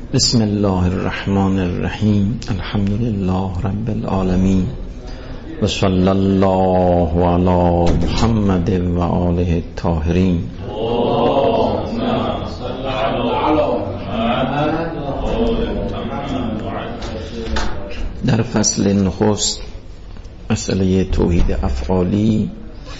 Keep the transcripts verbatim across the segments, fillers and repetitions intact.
بسم الله الرحمن الرحیم. الحمد لله رب العالمین و صلی الله علی محمد و آله الطاهرین. در فصل نخست مسئله توحید افعالی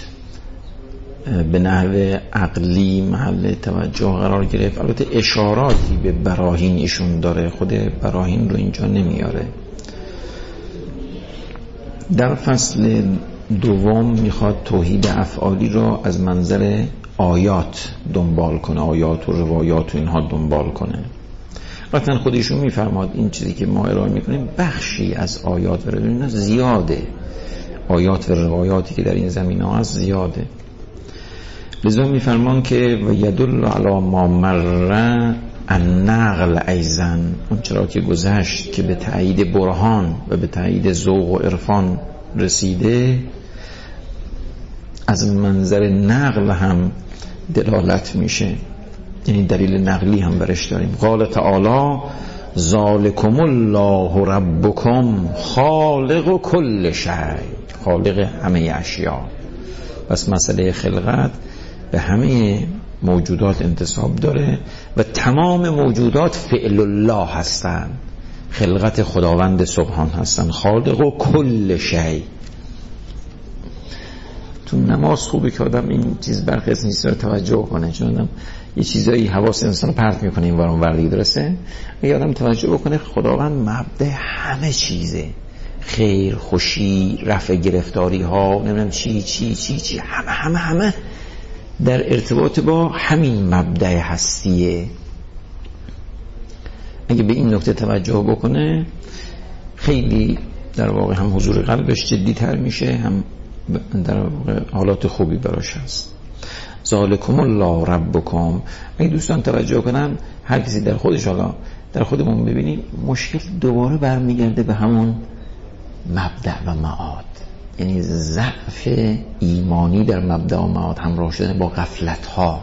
به نحو عقلی محل توجه قرار گرفت. البته اشاراتی به براهین ایشون داره، خود براهین رو اینجا نمیاره. در فصل دوم میخواد توحید افعالی رو از منظر آیات دنبال کنه، آیات و روایات و اینها دنبال کنه. قطعا خودشون میفرماد این چیزی که ما ارائه میکنیم بخشی از آیات و روایات زیاده، آیات و روایاتی که در این زمینه ها هست زیاده. لذا میفرمان که و یدل علی ما مر النقل ایزن، اون چرا که گذشت که به تایید برهان و به تایید ذوق و عرفان رسیده، از منظر نقل هم دلالت میشه، یعنی دلیل نقلی هم برش داریم. قال تعالی ذالکم الله ربکم خالق کل شیء، خالق همه اشیا. پس مسئله خلقت به همه موجودات انتساب داره و تمام موجودات فعل الله هستن، خلقت خداوند سبحان هستن، خالق و کل شیء. تو نماز خوبه که آدم این چیز برخی از نیست رو توجه کنه، چون آدم یه چیزایی حواس انسان پرت میکنه این ورون ورلی درسته. اگه آدم توجه بکنه خداوند مبدأ همه چیزه، خیر، خوشی، رفع گرفتاری ها، نمیدونم چی چی چی چی همه همه همه در ارتباط با همین مبدأ هستیه. اگه به این نکته توجه بکنه خیلی در واقع هم حضور قلبش جدی تر میشه، هم در واقع حالات خوبی براش هست. ذالکم الله ربکم. اگه دوستان توجه کنن هر کسی در خودش، حالا در خودمون ببینیم، مشکل دوباره برمیگرده به همون مبدأ و معاد، یعنی ضعف ایمانی در مبدأ و معاد همراه شده با غفلت ها،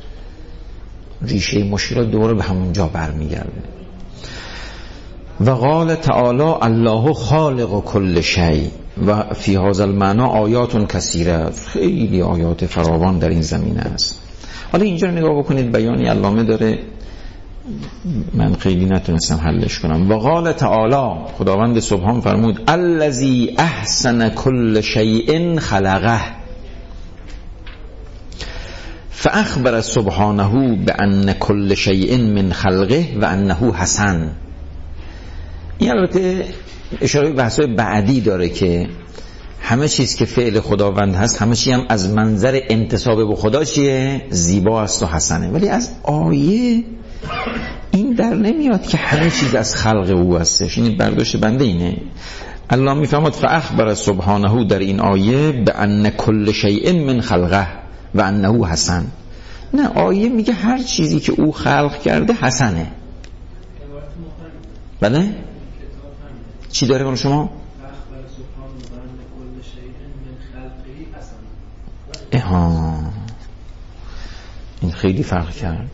ریشه مشکلات دوباره به همون جا برمیگرده. و قال تعالی الله خالق کل شیء و فی هذا المعنی آیات کثیره، خیلی آیات فراوان در این زمینه است. حالا اینجا نگاه بکنید، بیانی علامه داره، من خیلی نتونستم حلش کنم. و قال تعالی، خداوند سبحان فرمود الذی احسن کل شیء خلقه فاخبر سبحانه بان کل شیء من خلقه و انه حسن. این البته اشاره به بحث‌های بعدی داره که همه چیز که فعل خداوند هست همه چیز هم از منظر انتساب به خدا چیه؟ زیبا است و حسنه. ولی از آیه این در نمیاد که همه چیز از خلق او هستش. این برداشت بنده اینه. الله میفرماد فاخبر سبحانه در این آیه به ان کل شیء من خلقه و انه حسن. نه، آیه میگه هر چیزی که او خلق کرده حسنه. بله؟ چی داره برای شما؟ اها، این خیلی فرق کرد.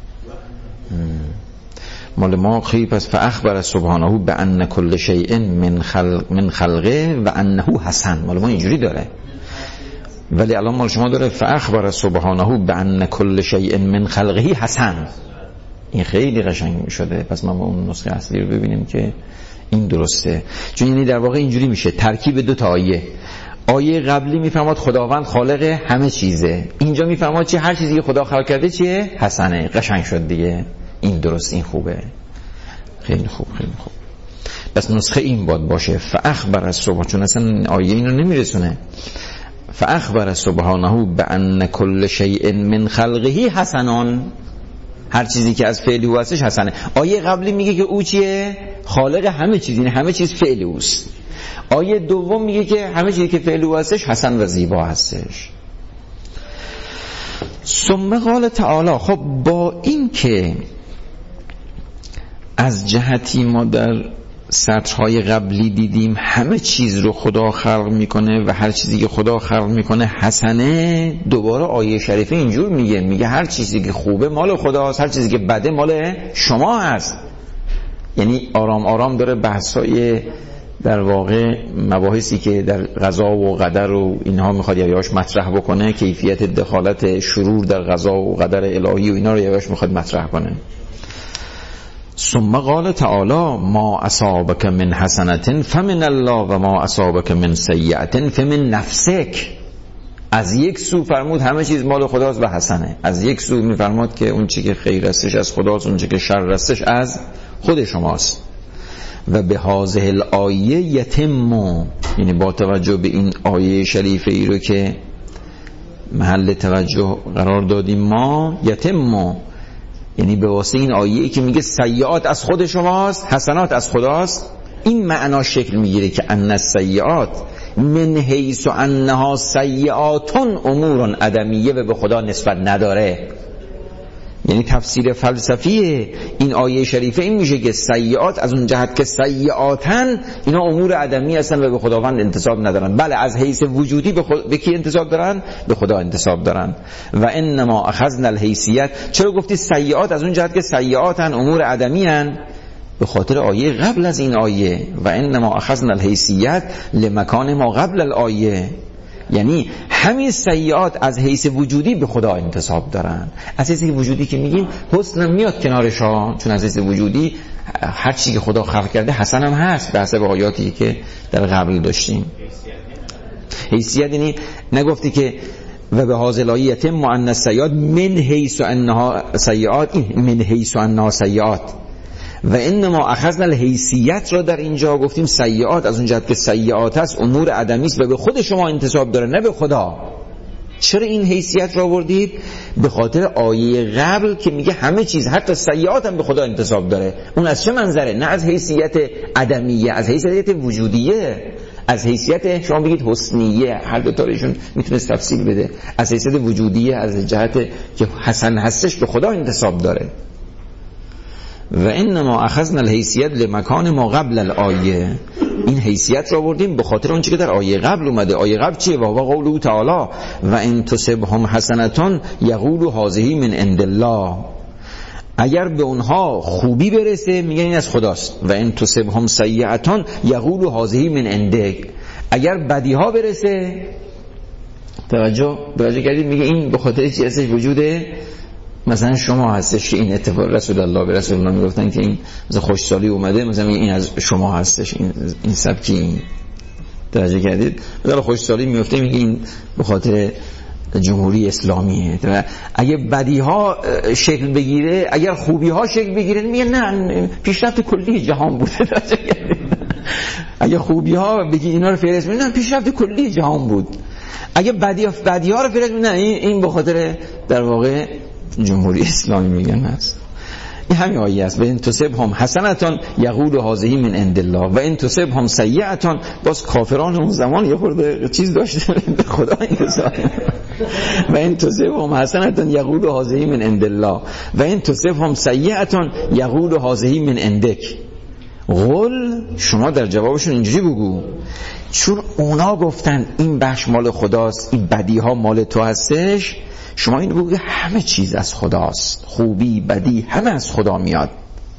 مال ما خیلی پس فاخبر سبحانه بان کل شیء من خلق من خلقه و انه حسن، مال ما اینجوری داره. ولی الان مال شما داره فاخبر سبحانه بان کل شیء من خلقه حسن. این خیلی قشنگ شده. پس ما اون نسخه اصلی رو ببینیم که این درسته، چون یعنی در واقع اینجوری میشه ترکیب دو تا آیه. آیه قبلی میفرماد خداوند خالق همه چیزه، اینجا میفرماد چه هر چیزی که خدا خلق کرده چیه؟ حسنه. قشنگ شد دیگه. این درست، این خوبه، خیلی خوب خیلی خوب. بس نسخه این باید باشه فاخبر صبح، چون اصلا آیه اینو نمیرسونه. فاخبر سبحانه بان کل شیء من خلقه حسنان، هر چیزی که از فعل او هستش حسنه. آیه قبلی میگه که او چیه؟ خالق همه چیز، یعنی همه چیز فعل اوست. آیه دوم میگه که همه چیزی که فعل او هستش حسن و زیبا هستش. ثم قال تعالی، خب با این که از جهتی ما در سطرهای قبلی دیدیم همه چیز رو خدا خلق میکنه و هر چیزی که خدا خلق میکنه حسنه، دوباره آیه شریفه اینجور میگه، میگه هر چیزی که خوبه مال خداست، هر چیزی که بده مال شما هست. یعنی آرام آرام داره بحثای در واقع مباحثی که در قضا و قدر و اینها میخواد یواش مطرح بکنه، کیفیت دخالت شرور در قضا و قدر الهی و اینا رو یواش میخواد مطرح کنه. ثم قال تعالی ما اصابک من حسنة فمن الله و ما اصابک من سیئة فمن نفسک. از یک سو فرمود همه چیز مال خداست و حسنه، از یک سو میفرماد که اون چی که خیر هستش از خداست، اون چی که شر هستش از خود شماست. و به هذه الآیه یتم، یعنی با توجه به این آیه شریفه ای رو که محل توجه قرار دادیم ما، یتم یعنی به واسطه این آیه که میگه سیئات از خود شماست حسنات از خداست، این معنا شکل میگیره که ان السیئات من حیث انها سیئات امور عدمیه و به خدا نسبت نداره. یعنی تفسیر فلسفی این آیه شریفه این میشه که سیئات از اون جهت که سیئاتن اینا امور عدمی هستن و به خداوند انتساب ندارن. بله از حیث وجودی به, خود... به کی انتساب دارن؟ به خدا انتساب دارن. و انما اخذنا الحیثیت. چرا گفتی سیئات از اون جهت که سیئاتن امور عدمی هن؟ به خاطر آیه قبل از این آیه و انما اخذنا الحیثیت لمکان ما قبل الآیه، یعنی همین سیئات از حیث وجودی به خدا انتساب دارن. از حیث وجودی که میگیم حسن میاد کنارشان، چون از حیث وجودی هر چی که خدا خلق کرده حسن هم هست به حسب آیاتی که در قبل داشتیم. حیثیت یعنی نگفتی که و به هازلایی یتم ان السیئات من حیث انها سیئات، این من حیث انها سیئات. و انما اخذنا الحیثیت را در اینجا گفتیم سیئات از اون جهت که سیئات است امور عدمی است و به خود شما انتساب داره نه به خدا. چرا این حیثیت را آوردید؟ به خاطر آیه قبل که میگه همه چیز حتی سیئات هم به خدا انتساب داره. اون از چه منظره؟ نه از حیثیت عدمیه، از حیثیت وجودیه، از حیثیت شما بگید حسنیه، هر دو تاشون میتونه تفسیر بده. از حیثیت وجودیه از جهت که حسن هستش به خدا انتساب داره. و انما اخذنا الحیثیت لمکان ما قبل الآیه، این حیثیت را بردیم به خاطر اون چیزی که در آیه قبل اومده. آیه قبل چیه؟ و قوله تعالی و ان تصبهم حسنة یقولوا هذه من عند الله. اگر به اونها خوبی برسه میگن این از خداست. و ان تصبهم سیئة یقولوا هذه من عندک. اگر بدی ها برسه توجه توجه کردید میگه این به خاطر چی هستش؟ وجوده مثلا شما هستش. این اتفاق رسول الله به رسول الله میگفتن که این از خوشسالی اومده، مثلا این از شما هستش، این این سبکی این توجه کردید مثلا خوشسالی میفته میگه این به خاطر جمهوری اسلامیه. اگه بدی ها شکل بگیره، اگر خوبی ها شکل بگیره میگه نه پیشرفت کلی جهان بوده. توجه کردید اگه خوبی ها بگی اینا رو فهرست میگه نه پیشرفت کلی جهان بود. اگه بدی ها بدی ها رو فهرست میگه نه این این به خاطر در واقع جمهوری اسلامی میگن هست. این همین آیه است. و ان تصبهم حسنة یقول هذه من عند الله و ان تصبهم سیئة. باز کافران اون زمان یه خورده چیز داشته به خدا انتظار. و ان تصبهم حسنة یقول هذه من عند الله و ان تصبهم سیئة یقول هذه من عندک. قل شما در جوابشون اینجوری بگو چون اونا گفتن این بخش مال خداست، این بدی ها مال تو هستش، شما این بگو همه چیز از خداست، خوبی بدی همه از خدا میاد.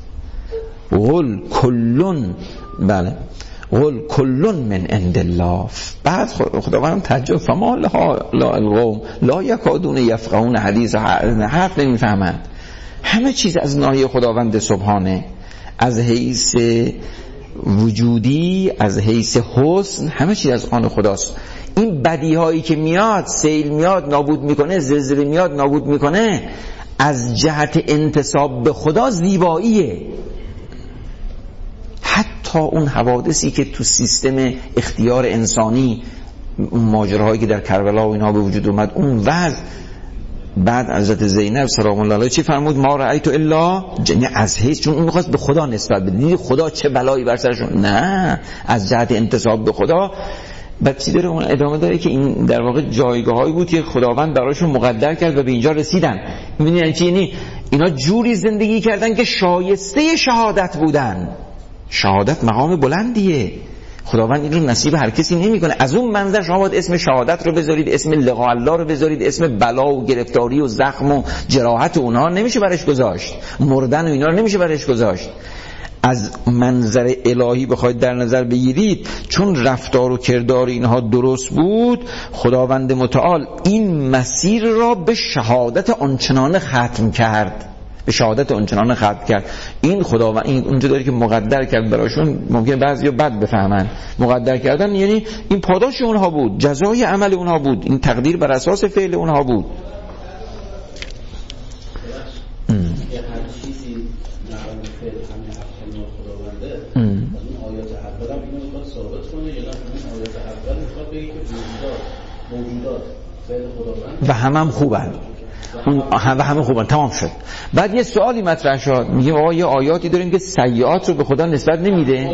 قل کلون، بله قل کلون من عند الله. بعد خداوند تعجب فما لا القوم لا یکادون یفقهون حدیث، حرف نمیفهمند. همه چیز از ناحیه خداوند سبحانه، از حیث وجودی، از حیث حسن، همه چیز از آن خداست. این بدی هایی که میاد، سیل میاد نابود میکنه، زلزله میاد نابود میکنه، از جهت انتساب به خدا زیباییه. حتی اون حوادثی که تو سیستم اختیار انسانی، اون ماجراهایی که در کربلا و اینها به وجود اومد، اون وضع بعد حضرت زینب سلام الله علیها چی فرمود؟ ما رأیت الا جنی، از حیث چون اون میخواست به خدا نسبت بده، خدا چه بلایی بر سرشون، نه از جهت انتساب به خدا. بعد چی داره اون ادامه داره که این در واقع جایگاهایی بود که خداوند براشون مقدر کرد و به اینجا رسیدن. می‌بینید یعنی چی؟ یعنی اینا جوری زندگی کردن که شایسته شهادت بودن. شهادت مقام بلندیه، خداوند این رو نصیب هر کسی نمیکنه. از اون منظر شما باید اسم شهادت رو بذارید، اسم لقاء الله رو بذارید، اسم بلا و گرفتاری و زخم و جراحت اونها نمیشه برش گذاشت، مردن و اینا رو نمیشه برش گذاشت. از منظر الهی بخواید در نظر بگیرید، چون رفتار و کردار اینها درست بود، خداوند متعال این مسیر را به شهادت آنچنان ختم کرد، به شهادت آنچنان ختم کرد. این خداوند این اونجا داره که مقدر کرد براشون، ممکنه بعضیا بد بفهمن. مقدر کردن یعنی این پاداش اونها بود، جزای عمل اونها بود، این تقدیر بر اساس فعل اونها بود. و همه هم خوبن، اون همه همه خوبن، تمام شد. بعد یه سوالی مطرح شد، میگیم آقا یه آیاتی داریم که سیئات رو به خدا نسبت نمیده.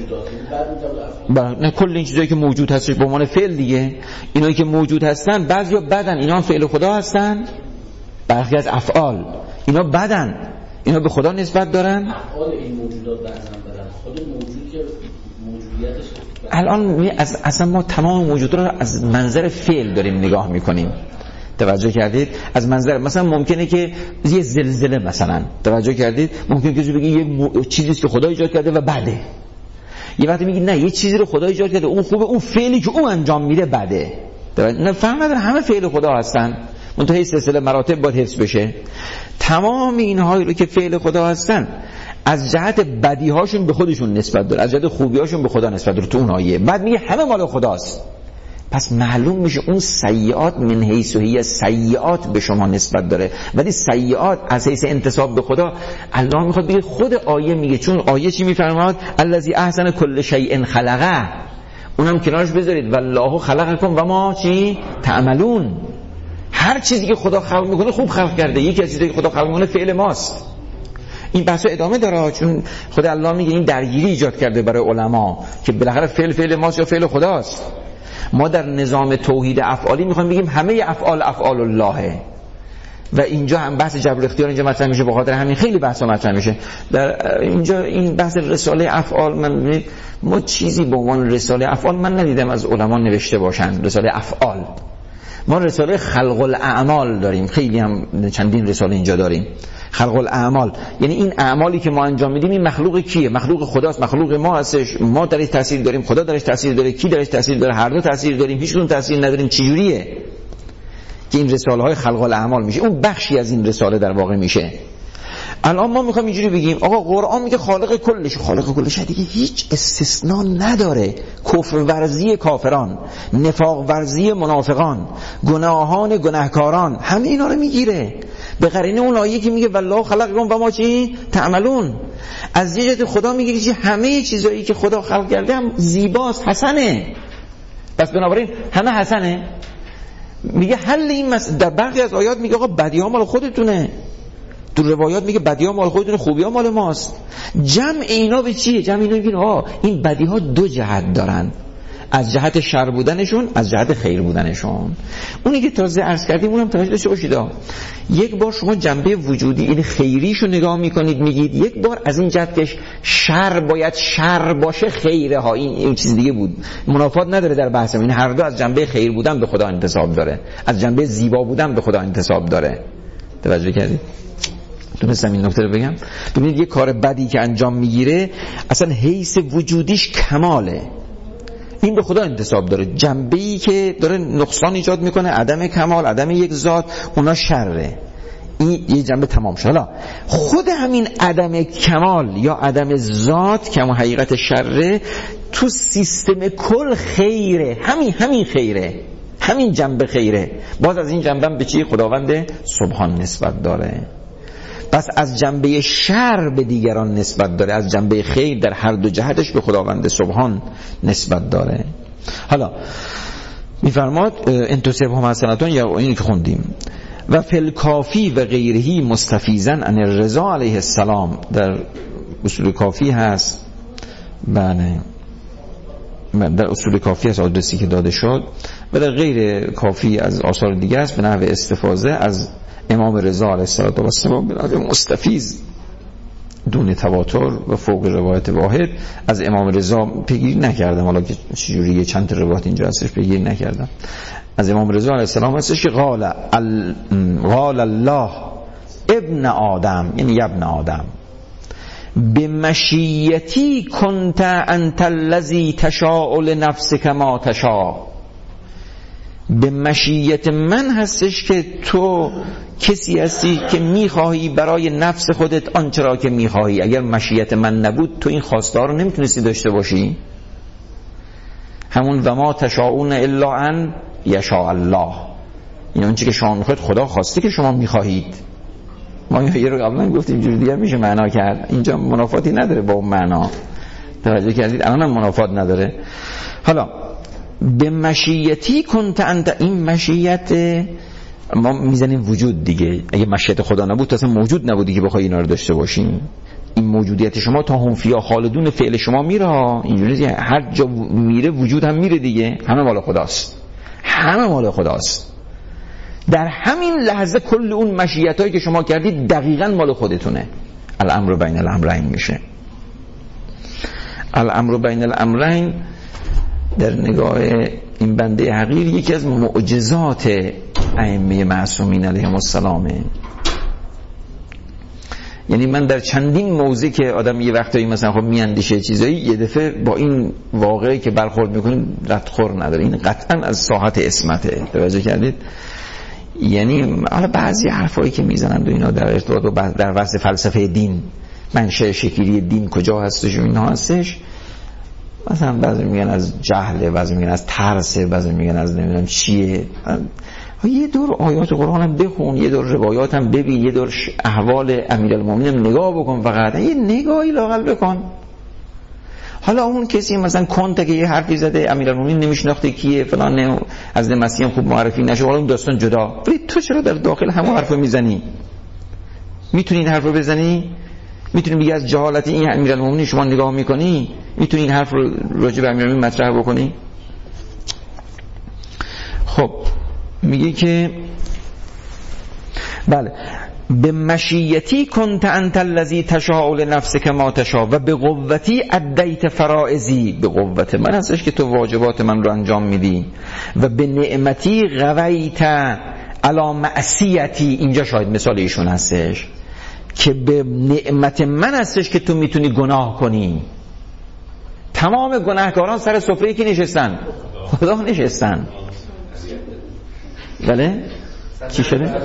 نه کل این چیزایی که موجود هستش به عنوان فعل دیگه، اینایی که موجود هستن بعضیا بدن، اینا هم فعل خدا هستن. برخی از افعال اینا بدن، اینا به خدا نسبت دارن. افعال این موجودات بدن دارن، خود موجود که موجودیتش الان از اصلا ما تمام موجودات رو از منظر فعل داریم نگاه میکنیم. توجه کردید؟ از منظر مثلا ممکنه که یه زلزله مثلا، توجه کردید؟ ممکنه که بگی یه مو... چیزی که خدا ایجاد کرده و بده. یه وقتی میگی نه، یه چیزی رو خدا ایجاد کرده اون خوبه، اون فعلی که اون انجام میده بده. نه فهم نداره، همه فعل خدا هستن، منتهی سلسله مراتب باید حفظ بشه. تمام اینهایی رو که فعل خدا هستن از جهت بدیهاشون به خودشون نسبت داره، از جهت خوبیاشون به خدا نسبت داره تو اون آیه. بعد میگه همه مال خداست. پس معلوم میشه اون سیئات من حیث و هی سیئات به شما نسبت داره، ولی سیئات از حیث انتساب به خدا الله میخواد بگه. خود آیه میگه، چون آیه چی میفرماد؟ الذی احسن کل شیء خلقه، اونم کنارش بذارید والله خلقکم و ما چی تعملون. هر چیزی که خدا خلق میکنه خوب خلق کرده. یکی از چیزایی که خدا خلق میکنه فعل ماست. این بحثا ادامه داره، چون خود الله میگه این درگیری ایجاد کرده برای علما که بالاخره فعل فعل ماست یا فعل خداست. ما در نظام توحید افعالی میخوایم بگیم همه افعال افعال اللهه و اینجا هم بحث جبر اختیار اینجا مطرح میشه. به خاطر همین خیلی بحثا مطرح میشه در اینجا. این بحث رساله افعال، من ما چیزی به عنوان رساله افعال من ندیدم از علما نوشته باشن. رساله افعال، ما رساله خلق الاعمال داریم، خیلی هم چندین رساله اینجا داریم. خلق الاعمال یعنی این اعمالی که ما انجام میدیم این مخلوق کیه؟ مخلوق خداست، مخلوق ما هستش. ما درش تاثیر داریم، خدا درش تاثیر داره. کی درش تاثیر داره؟ هر دو تاثیر داریم، هیچ کدوم تاثیر نداریم. چجوریه که این رساله های خلق الاعمال میشه؟ اون بخشی از این رساله در واقع میشه. الان ما میخوایم اینجوری بگیم آقا قرآن میگه خالق کلش، خالق کلش دیگه هیچ استثناء نداره. کفر ورزی کافران، نفاق ورزی منافقان، گناهان گناهکاران، همه اینا رو میگیره. به قرینه اون آیه که میگه والله خلقکم و ما چی تعملون. از یه جهت خدا میگه که همه چیزایی که خدا خلق کرده هم زیباست، حسنه. پس بنابراین همه حسنه. میگه حل این مس... در برخی از آیات میگه آقا بدی‌ها مال خودتونه، تو روایات میگه بدی‌ها مال خودتونه، خوبی‌ها مال ماست. جمع اینا به چیه؟ جمع اینا میگن آه این بدی‌ها دو جهت دارن، از جهت شر بودنشون، از جهت خیر بودنشون. اونی که تازه عرض کردیم اونم توجه داشته باشید. یک بار شما جنبه وجودی این خیریشو نگاه میکنید، میگید یک بار از این جهت که شر باید شر باشه، خیره ها این, این چیز دیگه بود، منافات نداره در بحثم. این هر دو از جنبه خیر بودن به خدا انتساب داره، از جنبه زیبا بودن به خدا انتساب داره. توجه کردید؟ تونستم این نکته رو بگم؟ ببینید یک کار بدی که انجام میگیره اصلا حیث وجودیش کماله، این به خدا انتساب داره. جنبه‌ای که داره نقصان ایجاد میکنه، عدم کمال، عدم یک ذات، اونا شره. این یه جنبه تمام شد. حالا خود همین عدم کمال یا عدم ذات که همون حقیقت شره تو سیستم کل خیره، همین همین خیره، همین جنبه خیره. باز از این جنبه به چی؟ خداوند سبحان نسبت داره. پس از جنبه شر به دیگران نسبت داره، از جنبه خیر در هر دو جهتش به خداوند سبحان نسبت داره. حالا میفرماد انتصبهم حسنتون، یا اینی که خوندیم و فل کافی و غیرهی مستفیزن عن الرضا علیه السلام، در اصول کافی هست. بله در اصول کافی هست آدرسی که داده شد، و در غیر کافی از آثار دیگه است به نحو استفاضه از امام رضا علیه السلام به نحو مستفیض دون تواتر و فوق روایت واحد از امام رضا پیگیری نکردم. حالا که چجوریه چند تا روایت اینجا هستش پیگیری نکردم. از امام رضا علیه السلام هستش که قال ال... قال الله ابن آدم، یعنی ابن آدم، به مشیتی کنت انت الذی تشاء لنفسک ما تشاء، به مشیت من هستش که تو کسی هستی که میخواهی برای نفس خودت آنچه را که میخواهی. اگر مشیت من نبود تو این خواسته رو نمیتونستی داشته باشی. همون و ما تشاءون الا ان یشاء الله، این اون چیزی که شما میخواید خدا خواسته که شما میخواهید. ما یه رو قبلا گفتیم جور دیگه میشه معنا کرد، اینجا منافاتی نداره با اون معنا. توجه کردید؟ الان هم منافات نداره. حالا به مشیتی کنت انت، این مشیت ما میزنیم وجود دیگه. اگه مشیت خدا نبود تو اصلا موجود نبودی که بخوای اینا رو داشته باشین. این موجودیت شما تا هم فیا خالدون فعل شما میره، اینجوری هر جا میره وجود هم میره دیگه. همه مال خداست، همه مال خداست. در همین لحظه کل اون مشیتایی که شما کردید دقیقاً مال خودتونه. الامر بین الامرین میشه. الامر بین الامرین در نگاه این بنده حقیر یکی از معجزات ائمه معصومین علیهم السلامه. یعنی من در چندین موضع که آدم یه وقتایی مثلا خب میاندیشه چیزایی، یه دفعه با این واقعی که برخورد میکنه ردخور نداره. این قطعا از ساحت اسمته. توجه کردید؟ یعنی حالا بعضی حرفایی که میزنند و اینا در ارتباط با در واسه فلسفه دین، منشأ شکلی دین کجا هستش و اینا هستش، مثلا بعضی میگن از جهل، بعضی میگن از ترس، بعضی میگن از نمیدونم چیه. یه دور آیات قرآن هم بخون، یه دور روایات هم ببین، یه دور احوال امیرالمومنین هم نگاه بکن، فقط یه نگاهی لااقل بکن. حالا اون کسی مثلا کنته که یه حرفی زده امیرالمومنین نمیشناخته کیه فلان، از مسیح هم خوب معرفی نشه، حالا اون داستان جدا. ولی تو چرا در داخل همون حرفو میزنی؟ میتونی این حرفو بزنی؟ میتونی بگی از جهالت این امیرالمومنین شما نگاه میکنی؟ میتونی این حرف رو راجع به امیرالمومنین مطرح بکنی؟ خب میگه که بله به مشیتی کنت انت الذی تشاء لنفسک ما تشاء و به قوتی ادیت فرائضی، به قوت من هستش که تو واجبات من رو انجام میدی، و به نعمتی غویت علی معصیتی، اینجا شاید مثال ایشون هستش که به نعمت من هستش که تو میتونی گناه کنی. تمام گناهکاران سر سفره که نشستن خدا نشستن. بله چی شده؟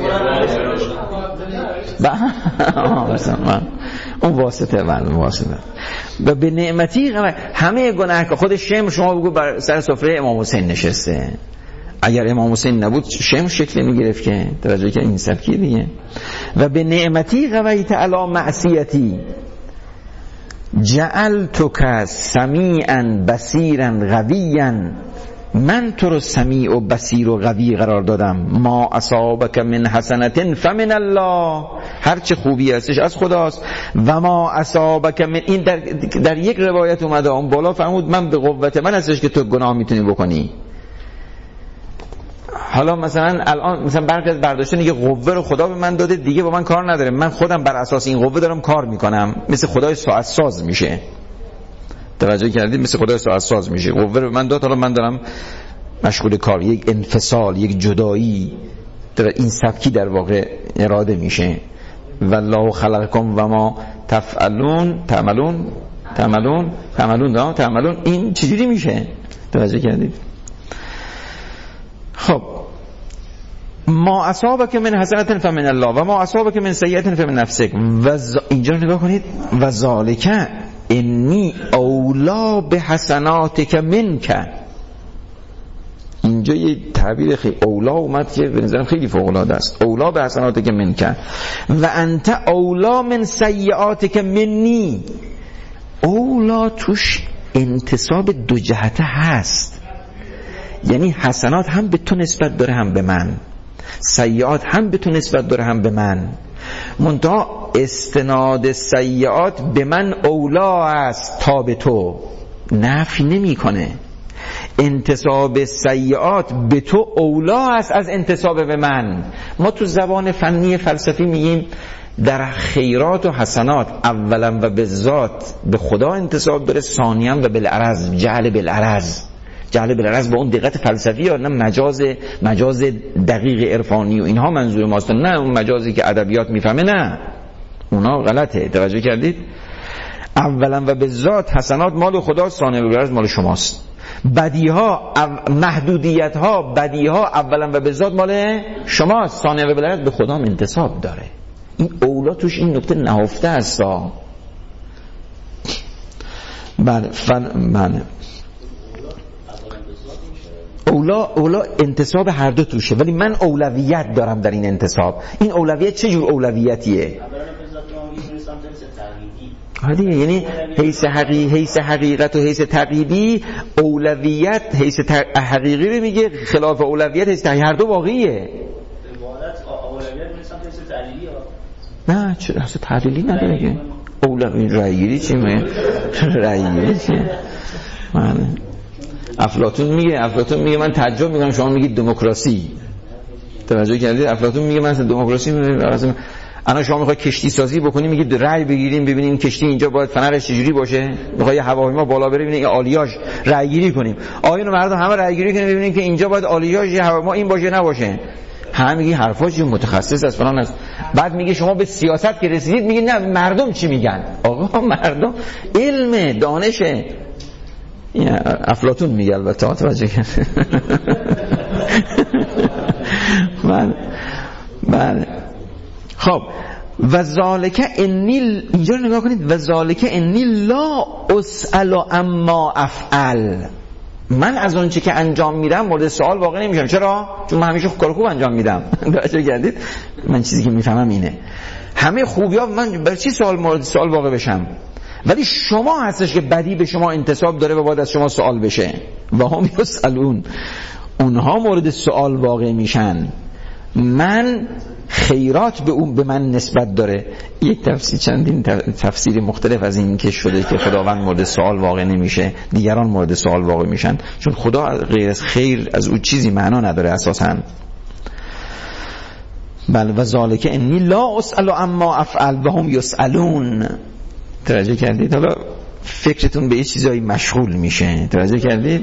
اون واسطه بله واسطه. و به نعمتی همه گناه، خود شم شما بگو بر سر سفره امام حسین نشسته، اگر امام حسین نبود شم شکل میگرفت که توجه که این سبکی دیگه. و به نعمتی غویت علی معصیتی جعلتک سمیعا بصیرا قویا، من تو رو سمیع و بصیر و قوی قرار دادم. ما اصابک من حسنة فمن الله، هر چه خوبی هستش از خداست. و ما اصابک من، این در, در یک روایت اومده اون بالا فرمود من به قوت من هستش که تو گناه میتونی بکنی. حالا مثلا الان مثلا برخی از برداشتن یه قوه رو خدا به من داده دیگه با من کار نداره، من خودم بر اساس این قوه دارم کار میکنم، مثل خدای ساعت ساز میشه. توجه کردید؟ مثل خدای ساعت ساز میشه، قوه رو من داد، حالا من دارم مشغول کار. یک انفصال، یک جدایی در این سبکی در واقع اراده میشه. والله خلقکم و ما تفعلون تعملون تعملون تعملون تعملون، این چجوری میشه؟ توجه کردید؟ خب ما اصابک من حسنة فمن الله و ما اصابک من سیئة فمن نفسک. و ز... اینجا نگاه کنید، و ذالک انی اولا به حسناتک منک. اینجا یه تعبیر خیلی اولا اومد که به نظرم خیلی فوق العاده است. اولا به حسناتک منک و انت اولا من سیئاتک منی. اولا توش انتصاب دو جهته هست، یعنی حسنات هم به تو نسبت داره هم به من، سیئات هم به تو نسبت داره هم به من. منتها استناد سیئات به من اولا است تا به تو، نفی نمی کنه. انتصاب سیئات به تو اولا است از انتصاب به من. ما تو زبان فنی فلسفی میگیم در خیرات و حسنات اولا و به ذات به خدا انتصاب داره، ثانیاً و بالعرض، جعل بالعرض. جعل بالعرض با اون دقت فلسفی ها، نه مجاز مجاز دقیق عرفانی و اینها منظور ماست، نه اون مجازی که ادبیات میفهمه، نه اونا غلطه. توجه کردید؟ اولا و به ذات حسنات مال خدا، ثانیا و به مال شماست. بدیها محدودیت ها بدیها اولا و به ذات مال شماست، ثانیا و به به خدا هم انتساب داره. این اولا توش این نکته نهفته است. بله بله اولا اولا انتساب هر دو توشه، ولی من اولویت دارم در این انتساب. این اولویت چه جور اولویتیه؟ دیگه یعنی حیث حقیقی حیث حقیقت و حیث تقییدی، اولویت حیث حقیقی رو میگه، خلاف اولویت حیث تقییدی. هر دو واقعیه. نه چه اصلا تعلیلی نداره که اولویت رأیگیری چی میگه؟ رأیگیری چی؟ من افلاطون میگه افلاطون میگه من تعجب میکنم شما میگید دموکراسی. توجه کردید؟ افلاطون میگه من دموکراسی میگم. الان شما میخوای کشتی سازی بکنی، میگید رأی بگیریم ببینیم کشتی اینجا باید فنرش چجوری باشه، میخوای هواپیما بالا بره ببینیم آلیاژ رأی گیری کنیم، آیون مردم همه رأی گیری کنیم ببینیم که اینجا باید آلیاژ هواپیما این باشه نباشه. هم میگی حرفا چی متخصص است فلان است. بعد میگه شما به سیاست که رسیدید میگید نه مردم چی میگن. آقا مردم علم دانشه. افلاطون میگه البته توجه کن. من من خب و ذالک انی، اینجا رو نگاه کنید، و ذالک انی لا اسأل اما افعل، من از اون چی که انجام میدم مورد سوال واقع نمیشم. چرا؟ چون من همیشه کار خوب انجام میدم. درسته کردید؟ من چیزی که میفهمم اینه همه خوبی‌ها من برای چی سوال مورد سوال واقع بشم؟ ولی شما هستش که بدی به شما انتساب داره و باید از شما سوال بشه. و هم یسألون، اونها مورد سوال واقع میشن. من خیرات به اون به من نسبت داره. یک تفسیر چندین تفسیر مختلف از این که شده که خداوند مورد سوال واقع نمیشه، دیگران مورد سوال واقع میشن، چون خدا غیر از خیر از اون چیزی معنا نداره اساساً. بل و ذالک انی لا اسأل اما افعل و هم یسألون. توجه کردید؟ حالا فکرتون به یه چیزایی مشغول میشه. توجه کردید؟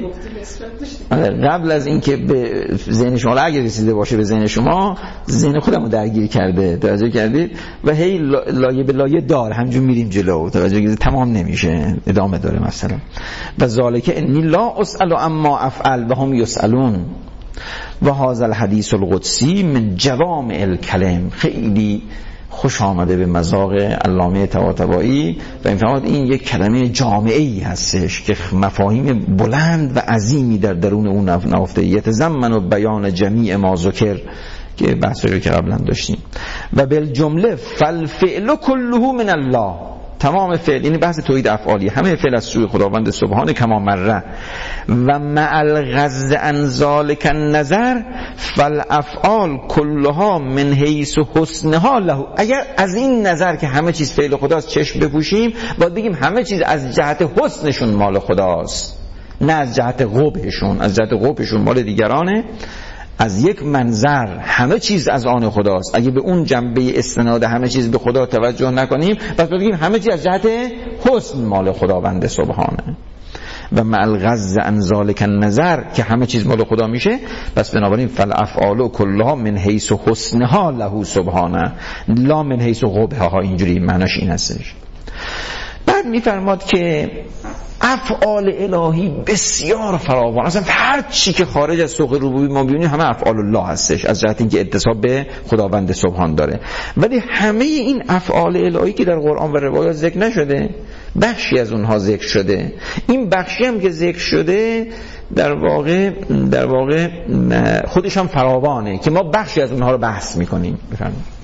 قبل از اینکه به ذهن شما اگه رسیده باشه به ذهن شما، ذهن خودمو درگیر کرده. توجه کردید؟ و هی لایه به لایه دار همجور میریم جلو. توجه کردید؟ تمام نمیشه، ادامه داره. مثلا و ذالک انی لا اسأل اما افعل و هم یسألون و هذا الحدیث القدسی من جوامع الکلم. خیلی خوش آمده به مذاق علامه طباطبایی و این فرمود این یک کلمه جامعی هستش که مفاهیم بلند و عظیمی در درون اون نهفته. یتضمن و بیان جمیع ما ذکر که بحثی رو که قبلا داشتیم. و بالجمله فالفعل کله من الله، تمام فعل، یعنی بحث توحید افعالی، همه فعل از سوی خداوند سبحانه کما مره. و مع الغض عن ذلک النظر فالافعال کلها من حیث حسنها له. اگر از این نظر که همه چیز فعل خداست چشم بپوشیم، باید بگیم همه چیز از جهت حسنشون مال خداست، نه از جهت قبحشون. از جهت قبحشون مال دیگرانه. از یک منظر همه چیز از آن خداست. اگه به اون جنبه استناد همه چیز به خدا توجه نکنیم، پس بگیم همه چیز از جهت حسن مال خداوند سبحانه. و مع الغض عن ذلک النظر که همه چیز مال خدا میشه، پس بنابراین فالافعال کلها من حیث حسنها له سبحانه لا من حیث قبحها. اینجوری معناش این هستش. بعد میفرماد که افعال الهی بسیار فراوان، اصلا هر چی که خارج از سوق ربوبی ما ببینیم همه افعال الله هستش، از جهت اینکه اتصاب به خداوند سبحان داره. ولی همه این افعال الهی که در قرآن و روایات ذکر نشده، بخشی از اونها ذکر شده. این بخشی هم که ذکر شده در واقع در واقع خودش هم فراوانه که ما بخشی از اونها رو بحث میکنیم. بفرمایید.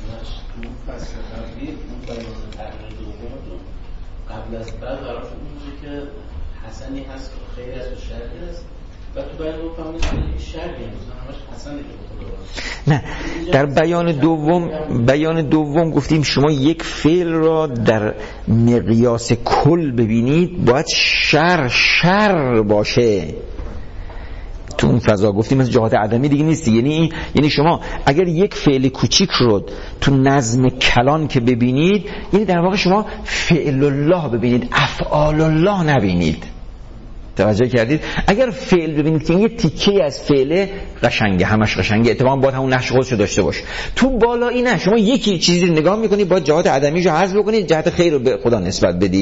قبل از بعد قرار شد که حسنی هست و خیلی هست و شرعی هست و تو باید بفهمید که شرعی هست همش حسنی که نه، در بیان دوم بیان دوم گفتیم شما یک فعل را در مقیاس کل ببینید، باید شر شر باشه. تو اون فضا گفتیم از جهات عدمی دیگه نیست. یعنی یعنی شما اگر یک فعل کوچیک رو تو نظم کلان که ببینید، یعنی در واقع شما فعل الله ببینید، افعال الله نبینید. توجه کردید؟ اگر فعل ببینید که یه تیکه از فعل قشنگه، همش قشنگه، اتفاقا باید همون نقش خودش رو داشته باشه. تو بالایی نه، شما یکی چیزی رو نگاه میکنید باید جهات عدمیشو حذف بکنید، جهت خیر رو به خدا نسبت بدی.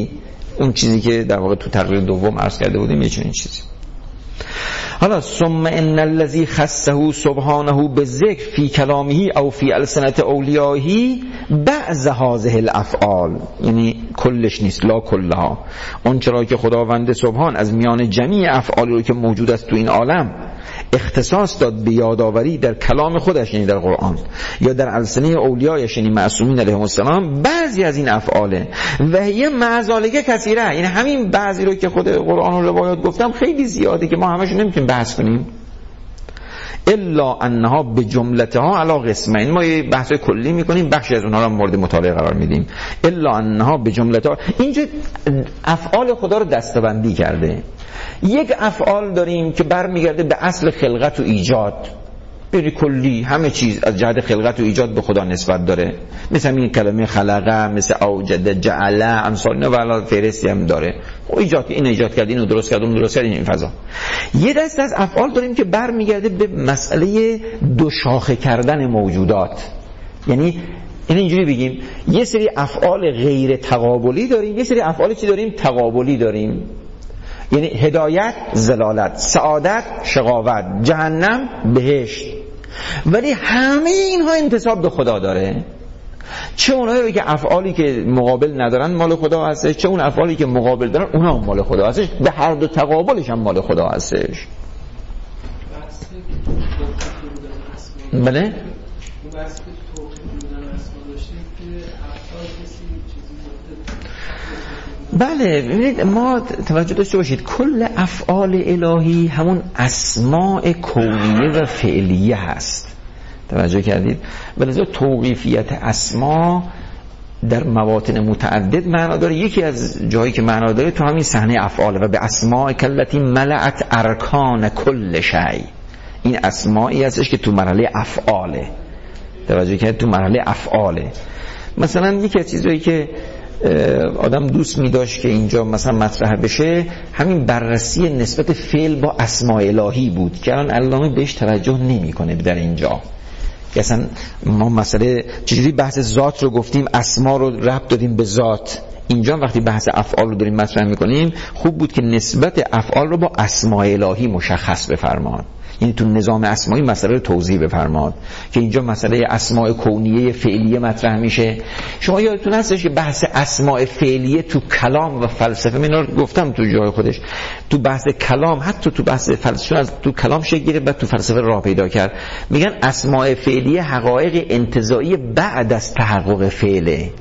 اون چیزی که در واقع تو تقریر دوم عرض کرده بودیم یه چنین چیزی. حالا ثم ان الذي خصه سبحانه بالذکر فی کلامه او فی السنة اولیائه بعض هذه الافعال، یعنی کلش نیست، لا کلها، اون چرا که خداوند سبحان از میان جمیع افعالی رو که موجود است تو این عالم اختصاص داد به یادآوری در کلام خودش، یعنی در قرآن یا در السنه اولیایش یعنی معصومین علیهم السلام، بعضی از این افعاله و هی معزالگه کثیره، یعنی همین بعضی رو که خود قرآن و روایات گفتم خیلی زیاده که ما همش نمیتونیم بحث کنیم. الا انها به جملتها علی قسمین، ما یه بحث کلی میکنیم، بخشی از اونها رو مورد مطالعه قرار میدیم. الا انها به جملتها، اینجا افعال خدا رو دسته‌بندی کرده. یک افعال داریم که برمیگرده به اصل خلقت و ایجاد، بری کلی همه چیز از جهت خلقت و ایجاد به خدا نسبت داره، مثل این کلمه خلقه، مثل اوجد، جعله، امثال اینا، والا فهرستی هم داره، ایجاد، این ایجاد کرد، اینو درست کرد، اون درست کرد، این فضا. یه دست از افعال داریم که برمیگرده به مسئله دو شاخه کردن موجودات، یعنی این اینجوری بگیم یه سری افعال غیر تقابلی داریم، یه سری افعال چی داریم؟ تقابلی داریم، یعنی هدایت، ضلالت، سعادت، شقاوت، جهنم، بهشت، ولی همه اینها انتساب به خدا داره. چه اونایی که افعالی که مقابل ندارن مال خدا هستش، چه اون افعالی که مقابل دارن اونها هم مال خدا هستش، به هر دو تقابلش هم مال خدا هستش. بله؟ بله، ببینید ما توجه داشته باشید کل افعال الهی همون اسماء کونیه و فعلیه هست، توجه کردید؟ ولذا توقیفیت اسما در مواطن متعدد معنا داره. یکی از جایی که معنا داره تو همین صحنه افعاله، و به اسماء کلتی ملأت ارکان کل شیء، این اسمایی هستش که تو مرحله افعاله، توجه کردید؟ تو مرحله افعاله. مثلا یکی از چیزایی که آدم دوست می داشت که اینجا مثلا مطرح بشه همین بررسی نسبت فعل با اسماء الهی بود که الان علامه بهش توجه نمی کنه در اینجا، که اصلا ما مسئله چجوری بحث ذات رو گفتیم، اسما رو ربط دادیم به ذات، اینجا وقتی بحث افعال رو داریم مطرح می کنیم خوب بود که نسبت افعال رو با اسماء الهی مشخص بفرماد، یعنی تو نظام اسمایی مسئله رو توضیح بفرماد که اینجا مسئله اسماء کونیه فعلیه مطرح میشه. شما یادتون هستش که بحث اسماء فعلیه تو کلام و فلسفه، من رو گفتم تو جای خودش، تو بحث کلام حتی تو بحث فلسفه از تو کلام شکل گرفت بعد تو فلسفه راه پیدا کرد. میگن اسماء فعلیه حقایق انتزاعی بعد از تحقق فعله،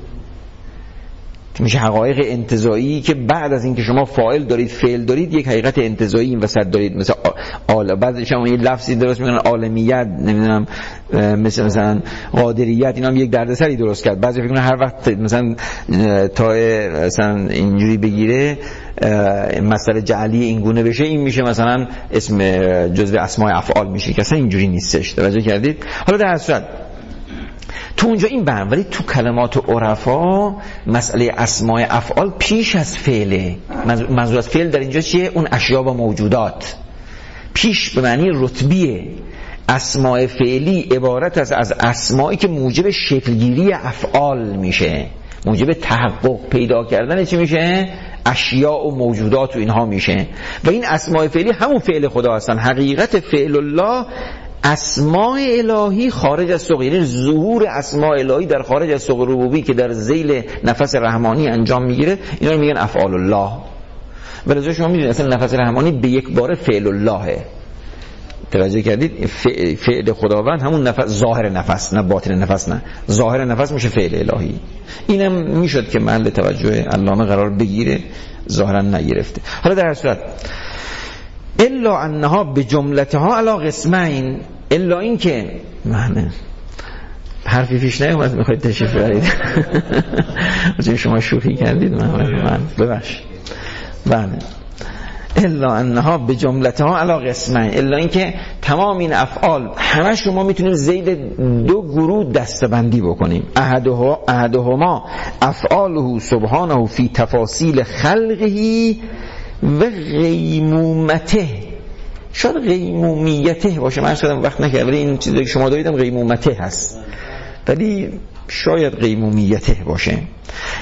میشه حقایق انتزاعی که بعد از اینکه شما فاعل دارید فعل دارید یک حقیقت انتزاعی این وسط دارید، مثلا آل بعد شما یه لفظی درست میکنن عالمیت، نمیدونم مثلا مثلا قادریت، اینا هم یک دردسری درست کرد. بعضی فکر کنن هر وقت مثلا تا مثلا اینجوری بگیره مثلا جعلی این گونه بشه این میشه مثلا اسم جزء اسماء افعال میشه، که اصلا اینجوری نیستش، توجه کردید؟ حالا در اصل تو اونجا این برم، ولی تو کلمات عرفا مسئله اسماء افعال پیش از فعله. منظور از فعل در اینجا چیه؟ اون اشیا و موجودات، پیش به معنی رتبیه. اسماء فعلی عبارت از از اسمایی که موجب شکلگیری افعال میشه، موجب تحقق پیدا کردن چی میشه؟ اشیاء و موجودات و اینها میشه، و این اسماء فعلی همون فعل خدا هستن. حقیقت فعل الله اسماء الهی خارج از سوق، یعنی ظهور اسماء الهی در خارج از سوق ربوبی که در ذیل نفس رحمانی انجام میگیره، اینا رو میگن افعال الله. ولذا شما میدونید اصلا نفس رحمانی به یک بار فعل اللهه، توجه کردید؟ فعل خداوند همون نفس، ظاهر نفس نه باطن نفس، نه ظاهر نفس میشه فعل الهی. اینم میشد که محل توجه علامه قرار بگیره، ظاهرا نگرفته. حالا در صورت الا انها به جملتها علی قسمین، الا این که معنی حرفی پیش نیومد میخواید تشریف برید شما شوخی کردید، من ببخشید. بله، الا انها به جملتها علی قسمین، الا این که تمام این افعال همه شما میتونید زید دو گروه دستبندی بکنیم. احدها احدهما افعاله سبحانه فی تفاصیل خلقه و غیمومته، شاید غیمومیته باشه، من شاید وقت نکرد، ولی این چیزی که شما داریدم غیمومته هست، ولی شاید غیمومیته باشه.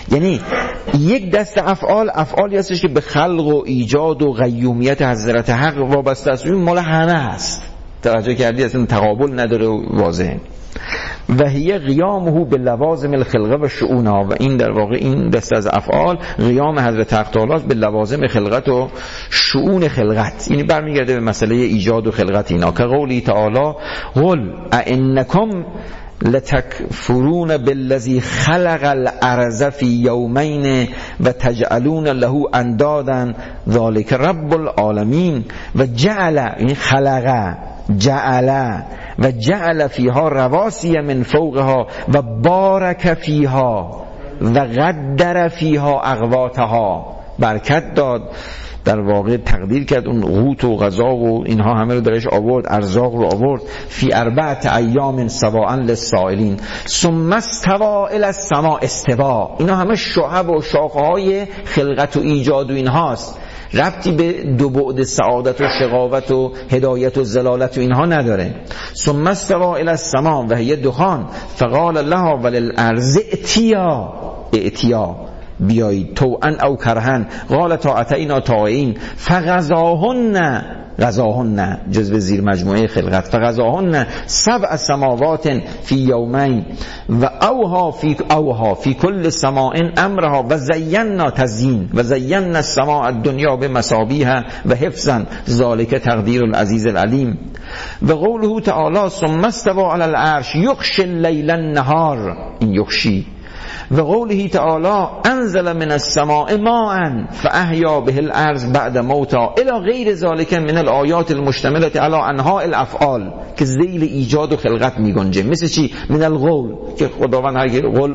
یعنی یک دست افعال افعالی هستش که به خلق و ایجاد و قیومیت حضرت حق وابسته است، این مال همه هست. توجه کردی؟ اصلا تقابل نداره و واضحه. و هی قیامه به لوازم الخلقه و شؤونها، و این در واقع این دست از افعال قیام حضرت حق تعالی به لوازم خلقت و شؤون خلقت، یعنی برمیگرده به مسئله ایجاد و خلقت اینا. که قولی تعالی قل ائنکم لتکفرون بالذی خلق الارض فی یومین و تجعلون له اندادا ذلک رب العالمین و جعل، این خلق جعل و جعل فیها رواسی من فوقها و بارک فیها و قدر فیها اقواتها، برکت داد، در واقع تقدیر کرد اون قوت و غذا و اینها همه رو درش آورد، ارزاق رو آورد. فی اربعت ایام سواء للسائلین ثم استوى الی السماء استوا، اینا همه شعب و شاخه‌های خلقت و ایجاد و اینهاست، ربطی به دو بعد سعادت و شقاوت و هدایت و ضلالت و اینها نداره. ثم استوى الی السماء و هی دخان فقال لها وللارض ائتیا، ائتیا بیایید طوعا او کرهن قالتا اتینا طائعین فغزاهن، غزاهن جزء زیر مجموعه خلقت، فغزاهن سبع سماوات فی یومین و اوها فی اوها فی کل سماء امرها و زینا تزیین و زینا السماء الدنیا بمصابیح و حفظا ذالک تقدیر العزیز العلیم. و قوله تعالی ثم استوى علی العرش یغشی اللیل النهار، این یغشی. و قوله تعالی انزل من السماء ماء فاحیا به الارض بعد موتها الی غیر ذلک من الآیات المشتمله علی انواع الافعال، که ذیل ایجاد و خلقت میگنجه. مثل چی؟ من القول، که خداوند هر قول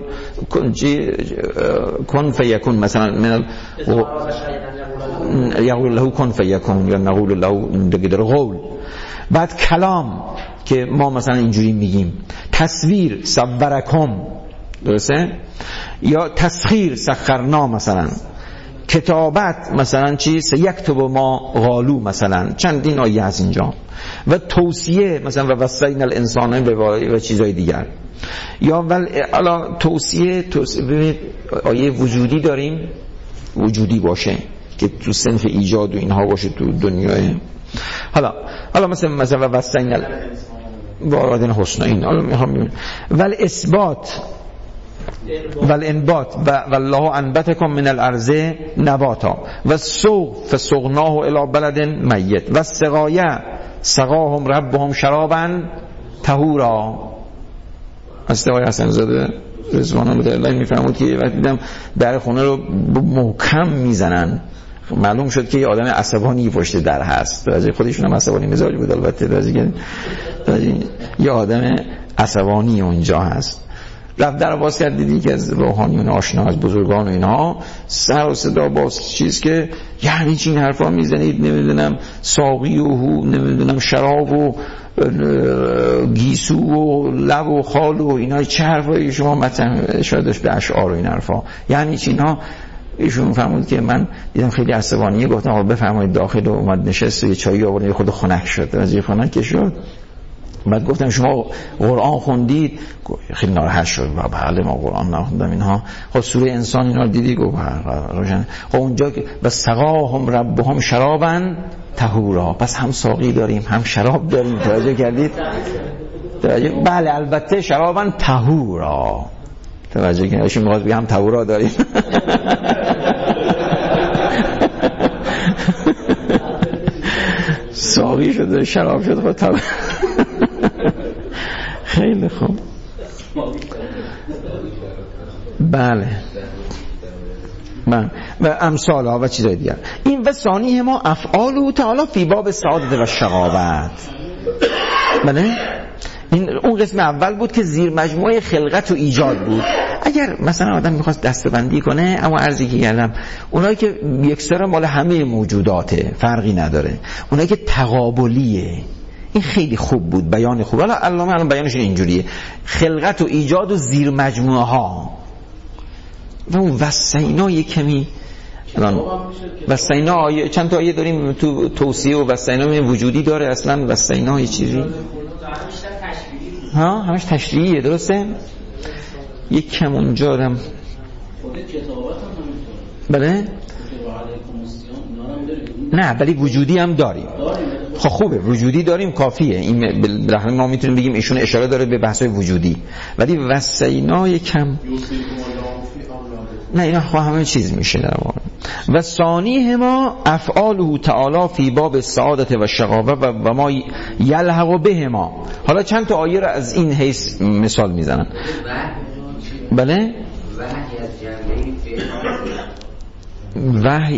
کن فیکون، مثلا من یقول له کن فیکون یا نقول له دیگه قول. بعد کلام که ما مثلا اینجوری میگیم، تصویر صورکم، درسته؟ یا تسخیر سخرنا، مثلا کتابت مثلا چی؟ سیکتب ما قالو، مثلا چندین آیه هست اینجا. و توصیه مثلا و وصینا الانسان و چیزای دیگر. یا ول الا توصیه, توصیه ببینید آیه وجودی داریم، وجودی باشه که تو صنف ایجاد و اینها باشه تو دنیای. حالا حالا مثلا مثلا و وصینا وارادن حسنا، این حالا میخوام ول اثبات ول انبات و والله انبتکم من الارض نباتا و سوق فسقناه الی بلد میت و سقایه سقاهم ربهم شرابا طهورا. از آقای حسن زاده رضوان الله تعالی میفرمود که وقتی دیدم در خونه رو محکم میزنن، معلوم شد که یه آدم عصبانی پشت در هست. از خودشون هم عصبانی مزاج بود البته، از یه آدم عصبانی اونجا هست. رفت در باز کرد، دیدی که از روحانیون آشنا، از بزرگان و اینها سر و صدا باز چیز که یعنی چین حرفا میزنید، نمیدونم ساقی و هو، نمیدونم شراب و گیسو و لب و خال و اینا، چه حرفایی شما مطمئن شاید داشت به اشعار و این حرفا، یعنی چین ها. ایشون فرمود که من دیدم خیلی عصبانیه، گفتم آقا بفرمایید داخل، و اومد نشست و یه چایی آورد، خود خنک شد، از یه خنک که شد. بعد گفتم شما قرآن خوندید؟ خیلی ناراحت شد. بله ما قرآن نخوندم اینها. خب سوره انسان اینا دیدی؟ گفت روشن. خب اونجا که بس سقاهم ربهم شرابا طهورا، پس هم ساقی داریم هم شراب داریم. توجه کردید؟ توجه؟ بله البته شرابا طهورا. توجه کردید؟ ایشون می‌خواد بگه هم طهورا داریم. ساقی شده شراب شده خود طهورا. خیلی خوب. بله من و امثال ها و چیزای دیگر. این و ثانی ما افعال و تعالی فی باب سعادت و شقاوت. بله این اون قسم اول بود که زیر مجموعه خلقت و ایجاد بود. اگر مثلا آدم میخواست دستبندی کنه، اما عرضی که کردم اونایی که یکسره مال همه موجوداته، فرقی نداره، اونایی که تقابلیه، این خیلی خوب بود، بیان خوب. حالا علامه الان بیانش اینجوریه: خلقت و ایجاد و زیر مجموعه ها. و اون وسینا یک کمی الان وسینا آیه چند تا آیه داریم تو توصیه و وسینا وجودی داره اصلا. وسینا یه چیزی ها همش تشریعیه، درسته؟ یک کم اونجا دارم بله نه ولی وجودی هم داریم. خب خوبه وجودی داریم کافیه، این بالاخره ما میتونیم بگیم ایشون اشاره داره به بحث‌های وجودی، ولی وسینا یکم نه اینا خب همه چیز میشه در واقع. و ثانی ما افعاله تعالی فی باب السعادت و شقاوه و, و ما یلحق به ما. حالا چند تا آیه رو از این حیث مثال میزنن. بله وحی از جنبه وحی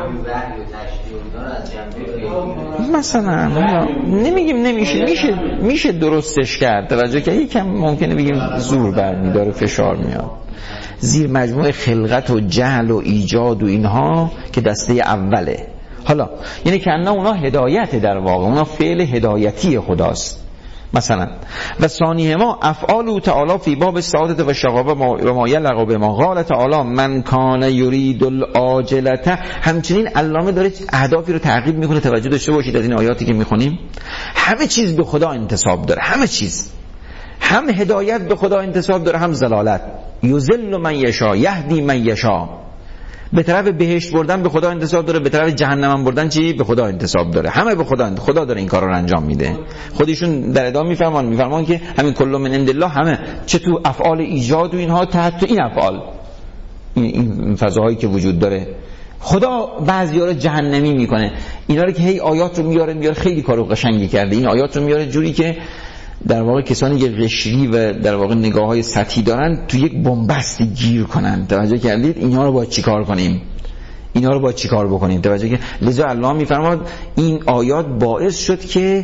مثلا نمیگیم نمیشه میشه میشه درستش کرد، توجه که یکم ممکنه بگیم زور برمیداره فشار میاد. زیر مجموعه خلقت و جهل و ایجاد و اینها که دسته اوله. حالا یعنی که انا اونا هدایت، در واقع اونا فعل هدایتی خداست مثلا. و ثانیه ما افعال تعالی فی باب السعادت و شقاوه و ما یلق به ما قال تعالی من کان یرید العاجلة. همچنین علامه داره اهدافی رو تعقیب میکنه، توجه داشته باشید از این آیاتی که میخونیم همه چیز به خدا انتساب داره، همه چیز، هم هدایت به خدا انتساب داره هم ضلالت. یضل من یشاء یهدی من یشاء. به طرف بهشت بردن به خدا انتساب داره، به طرف جهنم بردن چی به خدا انتساب داره. همه به خدا انتساب. خدا داره این کارا رو انجام میده. خودشون در ادامه میفرمان میفرمان که همین کل من عند الله، همه چه تو افعال ایجاد و اینها تحت این افعال این فضاهایی که وجود داره خدا بعضی‌ها رو جهنمی میکنه. اینا رو که هی آیات رو میاره میاره خیلی کارو قشنگی کرده. این آیات رو میاره جوری که در واقع کسانی که قشری و در واقع نگاه‌های سطحی دارن تو یک بنبستی گیر کنن. توجه کردید؟ اینها رو باید چیکار کنیم؟ اینا رو باید چیکار بکنیم؟ توجه که لذا الله میفرماد این آیات باعث شد که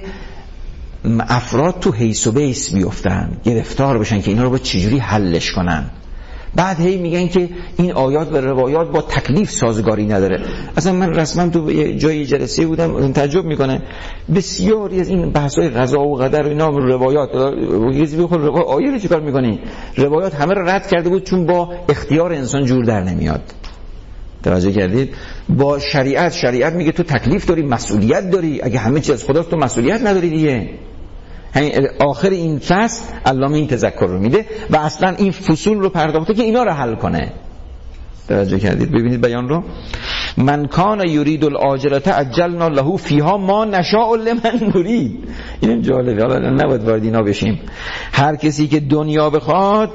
افراد تو حیث و بیس بیفتن، گرفتار بشن که اینا رو باید چجوری حلش کنن. بعد هی میگن که این آیات و روایات با تکلیف سازگاری نداره. اصلا من رسما تو جای جلسه بودم تعجب میکنه بسیاری از این بحث‌های قضا و قدر و اینا روایات یکی بخور روایات آیه رو چیکار میکنی؟ روایات همه رو رد کرده بود چون با اختیار انسان جور در نمیاد. توجه کردید؟ با شریعت شریعت میگه تو تکلیف داری، مسئولیت داری، اگه همه چیز از خداست تو مسئولیت نداری دیگه. همین آخر این فصل علامه این تذکر رو میده و اصلا این فصول رو پرداخته که اینا رو حل کنه. توجه کردید؟ ببینید بیان رو. من کان یرید العاجلة عجلنا له فیها ما نشاء لمن نرید. اینم جالبه، حالا نباید وارد اینا بشیم. هر کسی که دنیا بخواد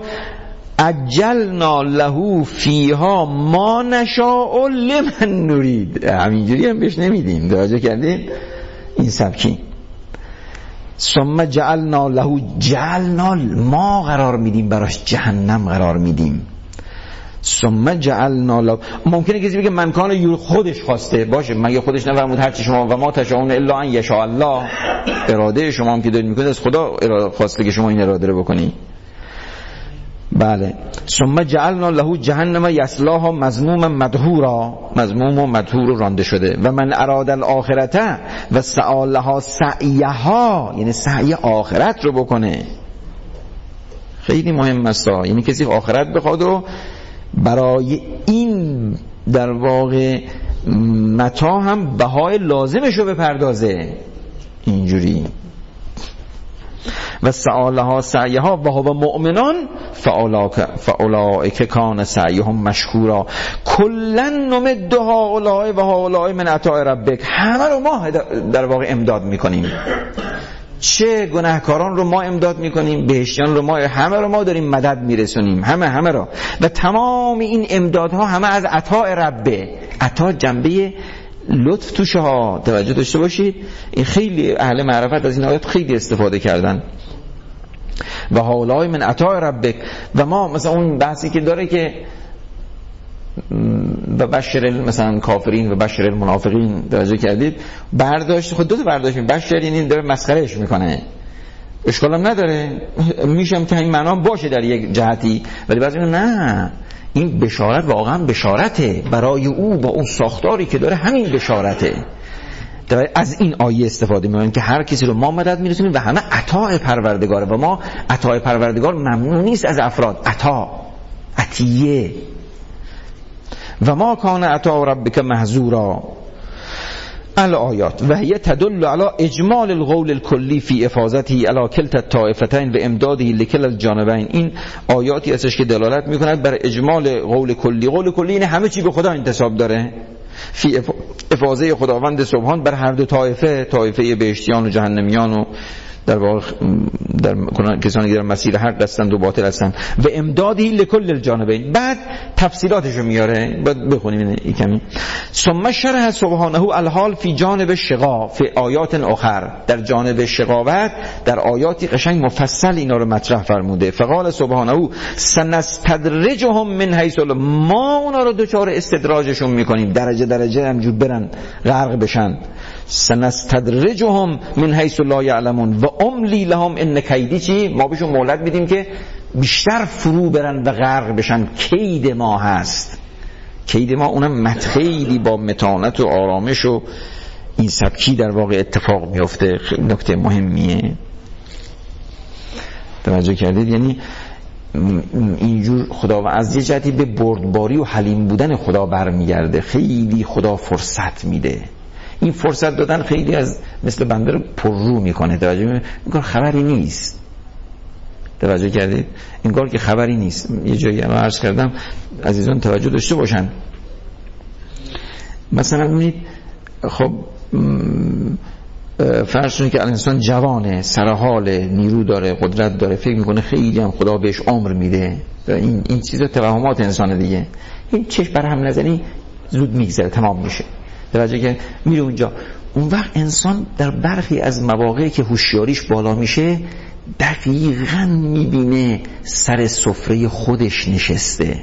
عجلنا له فیها ما نشاء لمن نرید، همینجوری هم بهش نمیدیم. توجه کردید؟ این سبکی ثم جعلنا له، جعلنا ما قرار میدیم براش جهنم قرار میدیم. ثم جعلنا له، ممکنه کسی بگه من کان یور خودش خواسته باشه، مگه خودش نفرمود هر چی شما و ما تشاءون الا ان یشاء الله، اراده شما هم که دارید میکنید از خدا اراده خواسته که شما این اراده رو بکنی. بله. ثم جعلنا له جهنم یصلاها مذموما مدحورا، مذموم و مدحور رانده شده. و من اراد الاخرته و سعی لها سعیها، یعنی سعی آخرت رو بکنه. خیلی مهم است، یعنی کسی آخرت بخواد و برای این در واقع متاع هم بهای لازمش رو بپردازه اینجوری. و سعالها سعیها و هو مؤمنان فاولئک کان سعیهم مشکورا کلا نمد هؤلاء و هؤلاء من عطاء ربک. همه رو ما در واقع امداد میکنیم، چه گناهکاران رو ما امداد میکنیم، بهشتیان رو ما، همه رو ما داریم مدد میرسونیم، همه همه رو. و تمام این امدادها همه از عطاء ربه. عطا جنبه لطف توشه ها، توجه داشته باشید. این خیلی اهل معرفت از این آیات خیلی استفاده کردن. و هؤلاء من عطاء ربک. و ما مثلا اون بحثی که داره که و بشر مثلا کافرین و بشر المنافقین، توجه کردید؟ برداشت خود دو تا برداشت می بشر یعنی داره مسخرهش میکنه، اشکال هم نداره، میشم که این معنا باشه در یک جهتی، ولی بعضی نه، این بشارت واقعا بشارته برای او با اون ساختاری که داره، همین بشارته. از این آیه استفاده می‌کنیم که هر کسی رو ما مدد می‌رسونیم و همه عطاء پروردگاره و ما عطاء پروردگار ممنوع نیست از افراد. عطا، عطیه. و ما کان عطاء ربک محظورا. الآیات و هي تدل على اجمال القول الکلی فی افاضته علی کلتا الطائفتین و امداده لکلا الجانبین. این آیاتی هستش که دلالت میکند بر اجمال قول کلی. قول کلی این همه چی به خدا انتساب داره، فی افاضه خداوند سبحان بر هر دو طایفه، طایفه بهشتیان و جهنمیان و در واقع در کسانی که در مسیر حق هستند و باطل هستند و امدادی لکل الجانبین. بعد تفصیلاتشو میاره، بعد بخونیم این کمی. ثم شرح سبحانه الحال فی جانب شقا فی آیات اخر، در جانب شقاوت در آیاتی قشنگ مفصل اینا رو مطرح فرموده. فقال سبحانه سنستدرجهم من حیث، ما اونا رو دوچار استدراجشون میکنیم، درجه درجه همجور برن غرق بشن. سنستدرجهم من حیث لا یعلمون و املی لهم ان کیدی، چی؟ ما بهشون مهلت میدیم که بیشتر فرو برن و غرق بشن. کید ما هست، کید ما اونم خیلی با متانت و آرامش و این سبکی در واقع اتفاق میفته. خیلی نکته مهمیه، توجه کردید؟ یعنی اینجور خدا و از یه جهتی به بردباری و حلیم بودن خدا برمیگرده. خیلی خدا فرصت میده، این فرصت دادن خیلی از مثل بنده رو پررو میکنه. توجه میکنه اینکار خبری نیست، توجه کردید؟ اینکار که خبری نیست. یه جایی هم عرض کردم عزیزان توجه داشته باشن. مثلا ببینید خب فرض کنید که انسان جوانه، سرحال، نیرو داره، قدرت داره، فکر میکنه خیلی هم خدا بهش عمر میده. این این چیزا توهمات انسانه دیگه. این چشم بر هم نزنی زود میگذره، تمام میشه. توجه که میره اونجا. اون وقت انسان در برخی از مواقعی که هوشیاریش بالا میشه دقیقاً میبینه سر سفره خودش نشسته.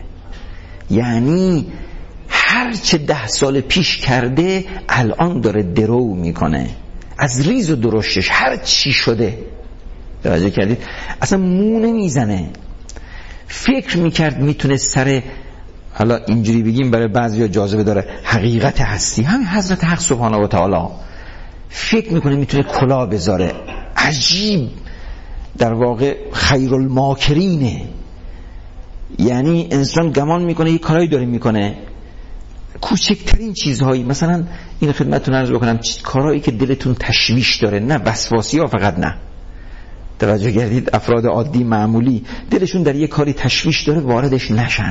یعنی هر چه ده سال پیش کرده الان داره درو میکنه از ریز و درشتش، هر چی شده. توجه کردید؟ اصلا مونه میزنه. فکر میکرد میتونه سر، حالا اینجوری بگیم برای بعضیا جاذبه داره، حقیقت هستی، همین حضرت حق سبحانه و تعالی، فکر میکنه میتونه کلاه بذاره. عجیب، در واقع خیر الماکرینه. یعنی انسان گمان میکنه یه کارایی داره میکنه، کوچکترین چیزهایی، مثلا این خدمتتون عرض بکنم، کارهایی که دلتون تشویش داره، نه وسواسی ها فقط، نه، توجه کردید؟ افراد عادی معمولی دلشون در یه کاری تشویش داره، واردش نشن.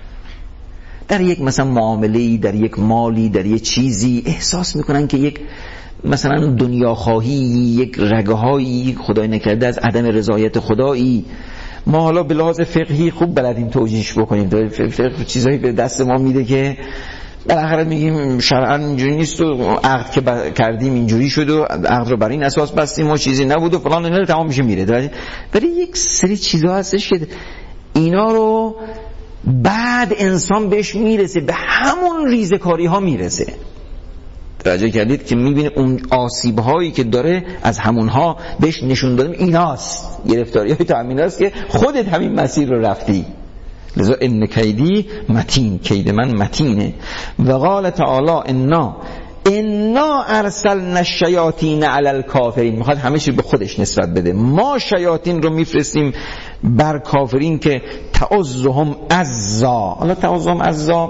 در یک مثلا معامله‌ای، در یک مالی، در یک چیزی احساس میکنن که یک مثلا دنیاخواهی، یک رگه‌هایی خدای نکرده از عدم رضایت خدایی. ما حالا به لحاظ فقهی خوب بلدیم توجیهش بکنیم، فقه چیزایی به دست ما میده که بالاخره میگیم شرعاً اینجوری نیست و عقد که کردیم اینجوری شد و عقد رو بر این اساس بستیم و چیزی نبود و فلان، اینا تمام میشه میره. ولی یک سری چیزا هستش که اینا رو بعد انسان بهش میرسه، به همون ریزکاری ها میرسه. توجه کردید که میبینه اون آسیب هایی که داره از همونها بهش نشون دادیم ایناست، گرفتاری های تو همیناست که خودت همین مسیر رو رفتی. لذا ان کیدی متین، کید من متینه. و قال تعالی انا انا ارسلنا الشیاطین علی الکافرین، میخواد همه چی به خودش نسبت بده. ما شیاطین رو میفرستیم بر کافرین که تعزهم عزا. حالا تعزهم عزا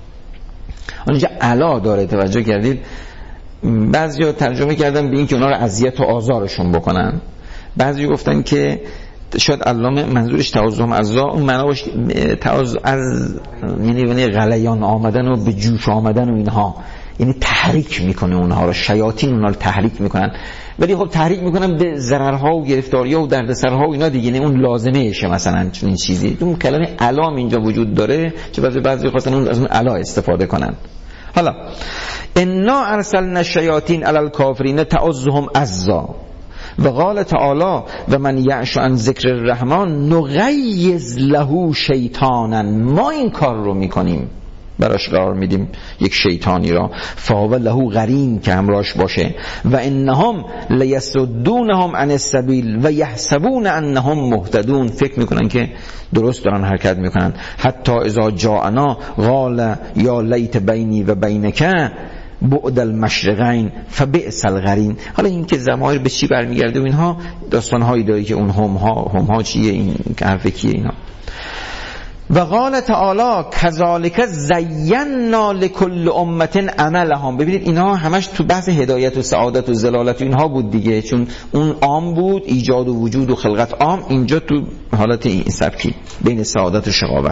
اونجا علا داره، توجه کردید؟ بعضیا ترجمه کردن به این که اونا رو اذیت و آزارشون بکنن، بعضی گفتن که شاید علامه منظورش تعزهم عزا اون معناش تعز از یعنی غلیان آمدن و به جوش آمدن و اینها، یعنی تحریک میکنه اونها رو، شیاطین اونها رو تحریک میکنن. ولی خب تحریک میکنن به ضررها و گرفتاری‌ها و دردسرها و اینا دیگه، یعنی اون لازمهشه مثلا چون این چیزی. اون کلمه علام اینجا وجود داره چه بعضی بعضی خواستن اون از اون علا استفاده کنن. حالا انا ارسلنا الشیاطین علی الکافرین تعزهم عزا. و قال تعالی و من یعش عن ذکر الرحمن نغیظ له شیطانا، ما این کار رو میکنیم، براش قرار میدیم یک شیطانی را، فهو له قرین که همراهش باشه. و انهم لیصدونهم عن السبیل و یحسبون انهم مهتدون، فکر میکنن که درست دارن حرکت میکنن. حتی اذا جاءنا قال یا لیت بینی و بینک بعد المشرقین فبئس القرین. حالا این که ضمایر به چی برمیگرده و اینها داستانهایی داره که اون هم ها هم ها چیه، این حرف کیه اینا. و قال تعالی کذالک زینا لکل امه عملهم. ببینید اینا همش تو بحث هدایت و سعادت و ضلالت و اینها بود دیگه، چون اون عام بود، ایجاد و وجود و خلقت عام، اینجا تو حالت این سبکی بین سعادت و شقاوت.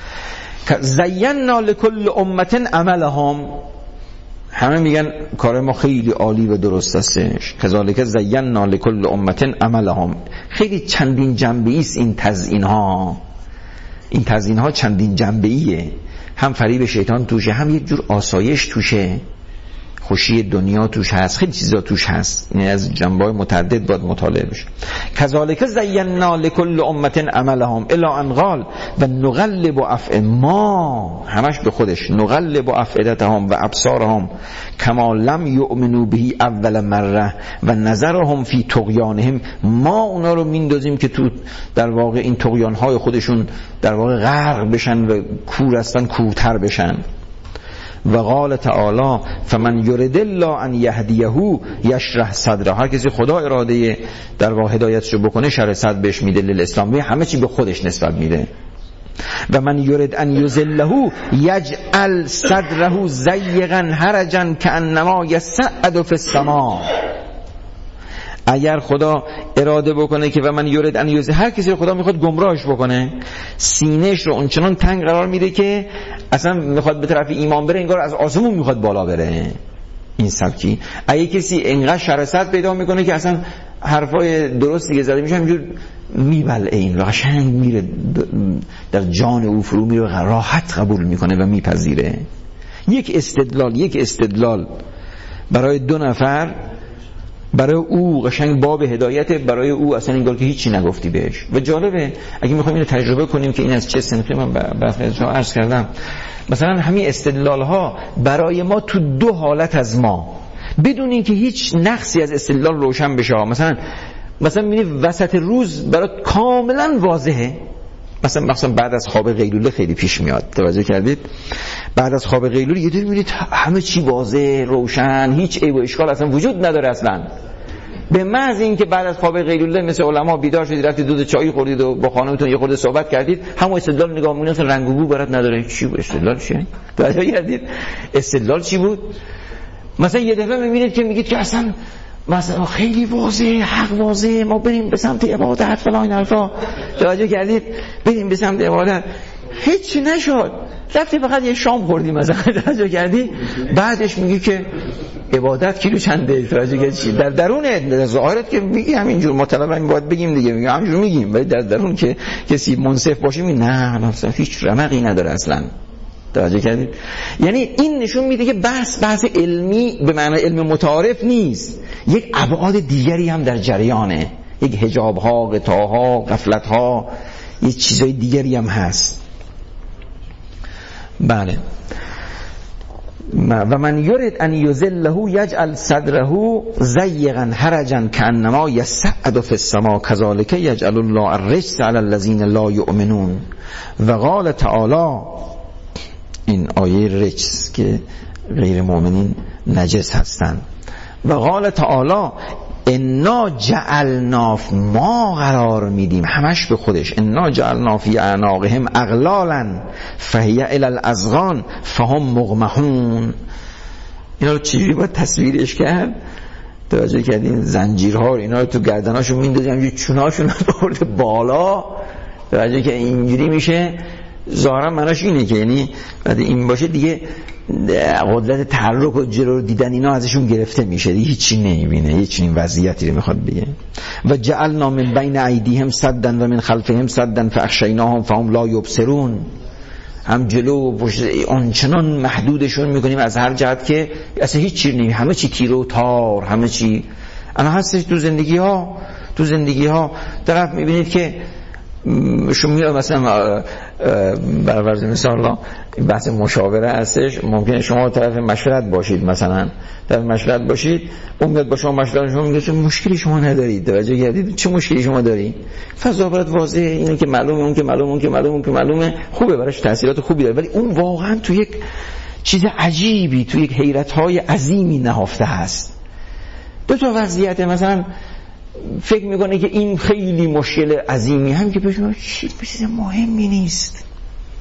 زینا لکل امه عملهم، همه میگن کار ما خیلی عالی و درست هستش. کذالک زینا لکل امه عملهم، خیلی چندین جنبه‌ای است این تزیین ها. این تزیین ها چندین جنبه‌ایه، هم فریب شیطان توشه، هم یک جور آسایش توشه، خوشی دنیا توش هست، خیلی چیزا توش هست. یعنی از جنبه‌های متعدد باید مطالعه بشه. کذالک زینا لکل امه عملهم الی ان قال و نقلب افئدتهم، ما همش به خودش، نقلب افئدتهم و ابصارهم کما لم یؤمنوا به اول مره و نظرهم فی طغیانهم، ما اونا رو میندازیم که تو در واقع این طغیان‌های خودشون در واقع غرق بشن و کور هستن، کورتر بشن. و قال تعالی فمن یرد الله ان یهدیه یشرح صدره، هر کسی خدا اراده در واقع هدایتشو بکنه شرح صدر بهش میده للاسلام، همه چی به خودش نسبت میده. و من یرد ان یذله یجعل صدره ضیقا حرجا کانما یصعد فی السماء، اگر خدا اراده بکنه که و من یرد ان یذله، هر کسی خدا میخواد گمراهش بکنه، سینه‌اش رو اونچنان تنگ قرار میده که اصلا میخواد به طرف ایمان بره، انگار از آسمون میخواد بالا بره. این سبکی اگه کسی انقدر شرست پیدا میکنه که اصلا حرفای درستی که زده میشه همینجور میبلعه، این قشنگ میره در جان او فرو میره، راحت قبول میکنه و میپذیره. یک استدلال یک استدلال برای دو نفر، برای او قشنگ باب هدایت، برای او اصلا انگار که هیچی نگفتی بهش. و جالبه اگه میخوایم اینو تجربه کنیم که این از چه سنفی، من برخلاف عرض کردم مثلا همین استدلال ها برای ما تو دو حالت از ما، بدون اینکه هیچ نقصی از استدلال روشن بشه، مثلا مثلا میبینی وسط روز برات کاملا واضحه، مثلا مثلا بعد از خواب قیلوله خیلی پیش میاد، توجه کردید؟ بعد از خواب قیلوله یه دور میبینید همه چی واضح روشن، هیچ عیب و اشکال اصلا وجود نداره اصلا. به محض اینکه بعد از خواب قیلوله مثل علما بیدار شدید، رفتید دود چای خوردید و با خانمتون یه خورده صحبت کردید، همون استدلال نگاه می‌کنید اصلا رنگ و بو برات نداره. چی بود استدلال؟ چیه؟ توجه کردید؟ استدلال چی بود؟ مثلا یه دفعه میبینید که میگید که اصلا مثلا خیلی واضحه، حق واضحه، ما بریم به سمت عبادت فلان این حرفا، توجه کردید؟ بریم به سمت عبادت، هیچ نشد، رفتی فقط یه شام خوردی مثلا، توجه کردی؟ بعدش میگی که عبادت کیلو چنده، توجه کردی؟ در درونه در ظاهرت که میگی همینجور مطلبا این باید بگیم دیگه، میگم همینجور میگیم، ولی در درون که کسی منصف باشه میگه نه اصلا هیچ رمقی نداره اصلا. توجه کردید؟ یعنی این نشون میده که بحث بحث علمی به معنی علم متعارف نیست، یک ابعاد دیگری هم در جریانه، یک حجاب ها، غطا ها، غفلت ها، یک چیزای دیگری هم هست. بله. و من یرد ان یذله یجعل صدره ضیقا حرجا کانما یصعد فی السماء کذالک یجعل الله الرجس علی الذین لا یؤمنون. و قال تعالی، این آیه رجس که غیر مؤمنین نجس هستن. و قال تعالی انا جعلنا، ما قرار میدیم، همش به خودش، انا جعلنا فی اعناقهم اغلالا فهی الی الاذقان فهم مغمحون. اینا رو چجوری باید تصویرش کرد؟ توجه کردین؟ زنجیرها اینا رو تو گردناشون میندازیم، همینجوری چوناشون رو برده بالا، توجه که اینجوری میشه. ظاهرا معناش اینه که یعنی بعد این باشه دیگه قدرت تحرک و جلو رو دیدن اینا ازشون گرفته میشه، دیگه هیچی نمیبینه، هیچ چنین وضعیتی رو میخواد بگه. و جعلنا من بین ایدیهم سدا و من خلفهم سدا فاغشیناهم فهم لا یبصرون، هم جلو و پشت آنچنان محدودشون میکنیم از هر جهت که اصلا هیچ چیزی نمیبینه، همه چی تیر و تار، همه چی. انا هستش تو زندگی ها، تو زندگی ها طرف میبینید که شما میاد مثلا برای فرض مثال بحث مشاوره هستش، ممکنه شما طرف مشورت باشید، مثلا طرف مشورت باشید، اون میاد با شما مشورت، شما میگه چه مشکلی شما ندارید، توجه کردید؟ چه مشکلی شما دارید؟ فضا برات واضحه، اینه که معلومه، اون که معلومه، اون که معلومه، اون که معلومه، خوبه براش تاثیرات خوبی داره، ولی اون واقعا تو یک چیز عجیبی، تو یک حیرت‌های عظیمی نهفته هست. دو تا وضعیت، مثلا فکر میکنه که این خیلی مشکل عظیمی هم که بهش چیز مهمی نیست،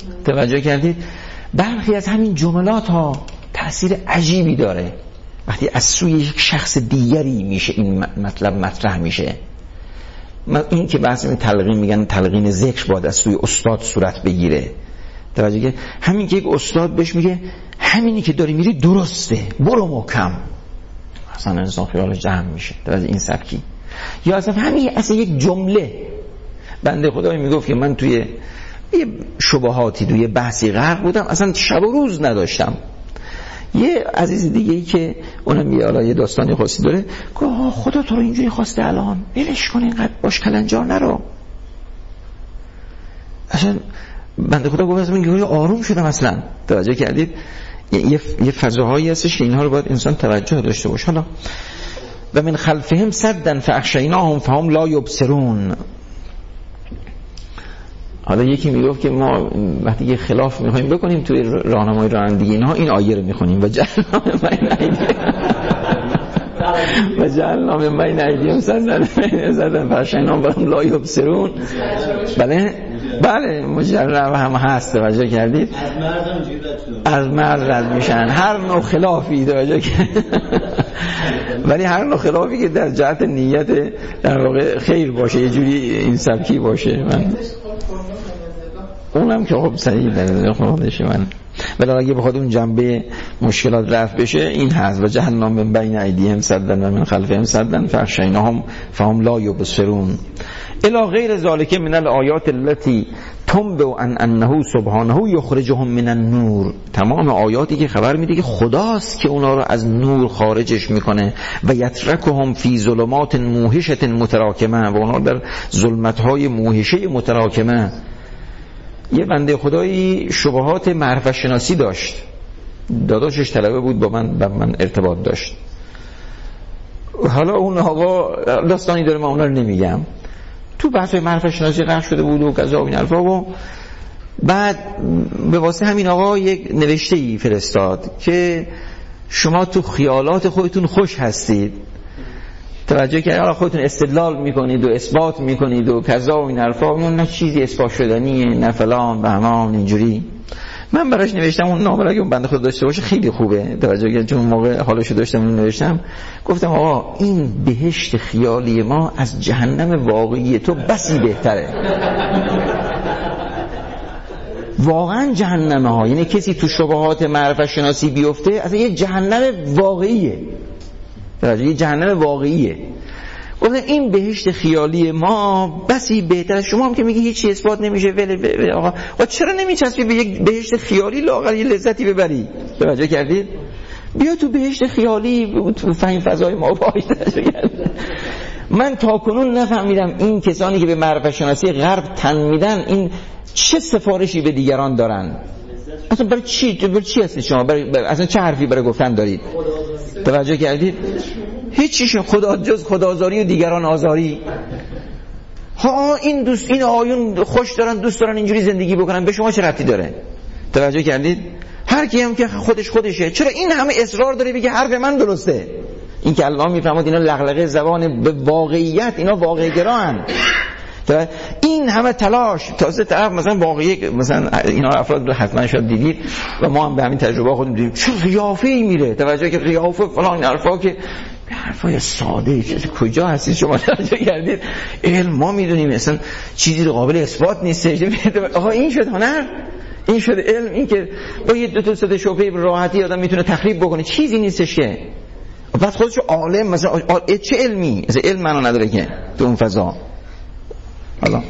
توجه کردید؟ برخی از همین جملات ها تأثیر عجیبی داره وقتی از سوی یک شخص دیگری میشه این مطلب مطرح میشه. این که بحث این تلقین میگن تلقین ذکر باید از سوی استاد صورت بگیره. توجه کردید؟ همین که یک استاد بهش میگه همینی که داری میری درسته، برو محکم، اصلا انسان خیالش جمع میشه. توجه این سبکی. یا اصلا همین اصلا یک جمله، بنده خدایی میگفت که من توی یه شبهاتی توی بحثی غرق بودم، اصلا شب و روز نداشتم. یه عزیز دیگه ای که اونم یه حالا یه داستانی خاصی داره، گفت خدا تو رو اینجوری خواسته الان ولش کن، اینقدر باش کلنجار نرو. اصلا بنده خدا گفت اصلا من آروم شدم اصلا. توجه کردید؟ یه یه فضاهایی هستش که اینها رو باید انسان توجه داشته باشه. حالا و من خلفهم سدا فاغشیناهم فهم لا یبصرون. حالا یکی میگفت که ما وقتی که خلاف میخوایم بکنیم توی راهنمای رانندگی اینها این آیه رو میخونیم و جعلنا من بین ایدیهم و جعلنا من بین ایدیهم سدا سدا فاغشیناهم فهم لا یبصرون. بله بله مجرد هم هست. توجه کردید؟ از مرز رد میشن هر نوع خلافی. توجه کردید؟ ولی هر نوع خلافی که در جهت نیت در واقع خیر باشه، یه جوری این سبکی باشه. من اونم که خب صحیح داره خودشه. من ولی اگه بخواد اون جنبه مشکلات رفع بشه این هست و جهنم من بین ایدیهم سدا و من خلفهم سدا فاغشیناهم فهم لا یبصرون الی غیر ذلک من الآیات التي تنبئ عن انه سبحانه یخرجهم من النور. تمام آیاتی که خبر میده که خداست که اونا رو از نور خارجش میکنه و یترکهم فی ظلمات موهشه متراکمه، و اونا در ظلمت‌های موهشه متراکمه. یه بنده خدایی شبهات معرفت شناسی داشت، داداشش طلبه بود، با من با من ارتباط داشت. حالا اون آقا داستانی داره، من اونا رو نمیگم، تو بحث معرفت شناسی غرق شده بود و کذا و این حرفا. و بعد به واسه همین آقا یک نوشته‌ای فرستاد که شما تو خیالات خودتون خوش هستید. توجه کردید؟ حالا خودتون استدلال میکنید و اثبات میکنید و کذا و این حرفا، اون نه چیزی اثبات شدنیه نه فلان بهمان اینجوری. من براش نوشتم اون نامه اگه اون بنده خدا داشته باشه خیلی خوبه. توجه کردید؟ چون موقع حالشو داشتم اون نوشتم، گفتم آقا این بهشت خیالی ما از جهنم واقعی تو بسی بهتره. واقعا جهنمه ها، یعنی کسی تو شبهات معرفت شناسی بیفته اصلا یه جهنم واقعیه. توجه، یه جهنم واقعیه. گفتم این بهشت خیالی ما بسی بهتره. شما هم که میگی هیچی اثبات نمیشه، ولی ولی آقا و چرا نمیچسبی به یک بهشت خیالی لااقل یه لذتی ببری؟ توجه کردید؟ بیا تو بهشت خیالی تو فهم فضای ما باش. من تاکنون نفهمیدم این کسانی که به معرفت شناسی غرب تن میدن این چه سفارشی به دیگران دارن. اصلا برای چی برای چی هستید شما؟ برای اصلا چه حرفی برای گفتن دارید؟ توجه کردید؟ هیچیش خدا جز خدازاری و دیگران آزاری. ها این دوست این آیون خوش دارن، دوست دارن اینجوری زندگی بکنن، به شما چه ربطی داره؟ توجه کردید؟ هر کی هم که خودش خودشه، چرا این همه اصرار داره بگه حرف من درسته؟ این که الله میفهمد اینا لغلقه زبان به واقعیت، اینا واقع گران. این همه تلاش تازه طرف مثلا واقعی، مثلا اینا افراد رو حتما شاید دیدید و ما هم به همین تجربه خودمون دیدیم، چه قیافه‌ای میره. توجه که قیافه فلان این حرفا که حرفای ساده، کجا هستید شما؟ توجه کردید؟ علم ما میدونیم مثلا چیزی رو قابل اثبات نیست. آها این شد هنر، این شد علم، این که با یه دو تا سه شبهه راحتی آدم میتونه تخریب بکنه، چیزی نیستش که. بعد خودشو عالم مثلا چه علمی؟ مثلا علم منو نداره که تو اون فضا. حالا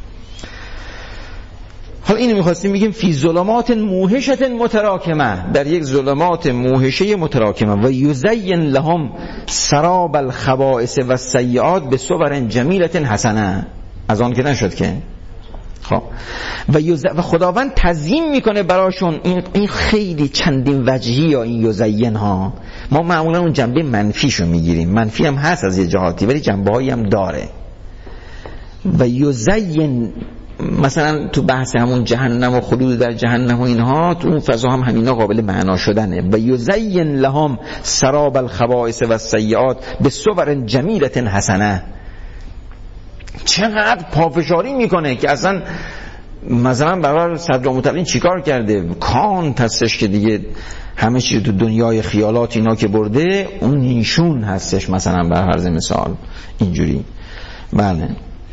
حالا اینو می‌خواستیم بگیم فی ظلمات موهشه متراکمه، در یک ظلمات موهشه متراکمه. و یزین لهم سراب الخبائث و السیئات بصور جمیله حسنه. از آن که نشد که خب و, یز... و خداوند تزیین میکنه براشون. این این خیلی چندین وجهی یا این یزین ها، ما معمولا اون جنبه منفیشو میگیریم، منفی هم هست از یه جهاتی ولی جنبه هایی هم داره. و یزین مثلا تو بحث همون جهنم و خلود در جهنم و اینها، تو اون فضا هم همینا قابل معنا شدنه. و یزین لهم سراب الخبائث و السیئات بصور جمیله حسنه. چقدر پافشاری میکنه که اصلا مثلا برای صدر مطلقین چیکار کرده؟ کانت هستش که دیگه همه چیز تو دنیای خیالات اینا که برده، اون نیشون هستش مثلا بر فرض مثال اینجوری. بله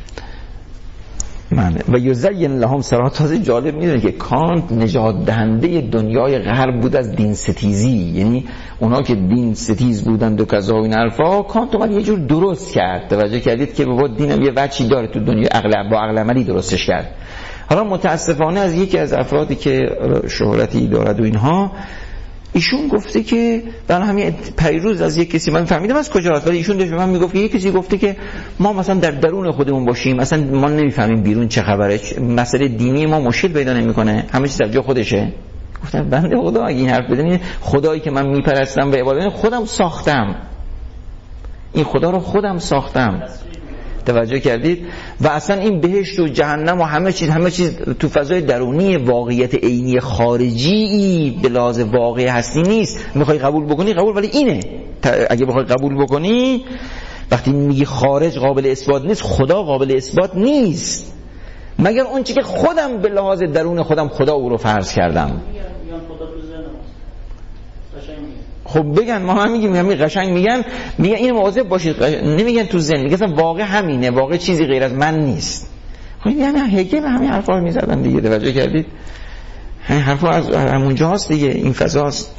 بله. و یزین لهم سرا. تازه جالب میدونه که کانت نجات دهنده دنیای غرب بود از دین ستیزی، یعنی اونا که دین ستیز بودند و کذا و این حرفا، کانت اومد یه جور درست کرد. توجه کردید که بابا دینم یه وجهی داره تو دنیا، اغلب با عقل عملی درستش کرد. حالا متاسفانه از یکی از افرادی که شهرتی دارد و اینها، ایشون گفته که در همین پیروز از یک کسی من فهمیدم از کجاست، ولی ایشون داشت به من میگفت که یک کسی گفته که ما مثلا در درون خودمون باشیم، مثلا ما نمیفهمیم بیرون چه خبره، مسئله دینی ما مشکل پیدا نمیکنه، همه چیز در جا خودشه. گفتم بنده خدا اگه این حرف بزنید، خدایی که من میپرستم و عبادت خودم ساختم، این خدا رو خودم ساختم. توجه کردید؟ و اصلا این بهشت و جهنم و همه چیز همه چیز تو فضای درونی واقعیت عینی خارجی به لحاظ واقعی هستی نیست. میخوای قبول بکنی قبول، ولی اینه. اگه بخوای قبول بکنی، وقتی میگی خارج قابل اثبات نیست، خدا قابل اثبات نیست مگر اون چی که خودم به لحاظ درون خودم خدا او رو فرض کردم. خب بگن ما هم میگیم همین قشنگ میگن میگن این مواظب باشید، نمیگن تو ذهن، میگن واقع همینه، واقع چیزی غیر از من نیست. خب یعنی هگل همین حرفا رو میزدن دیگه. توجه کردید؟ همین حرفا از همونجا هست دیگه، این فضاست.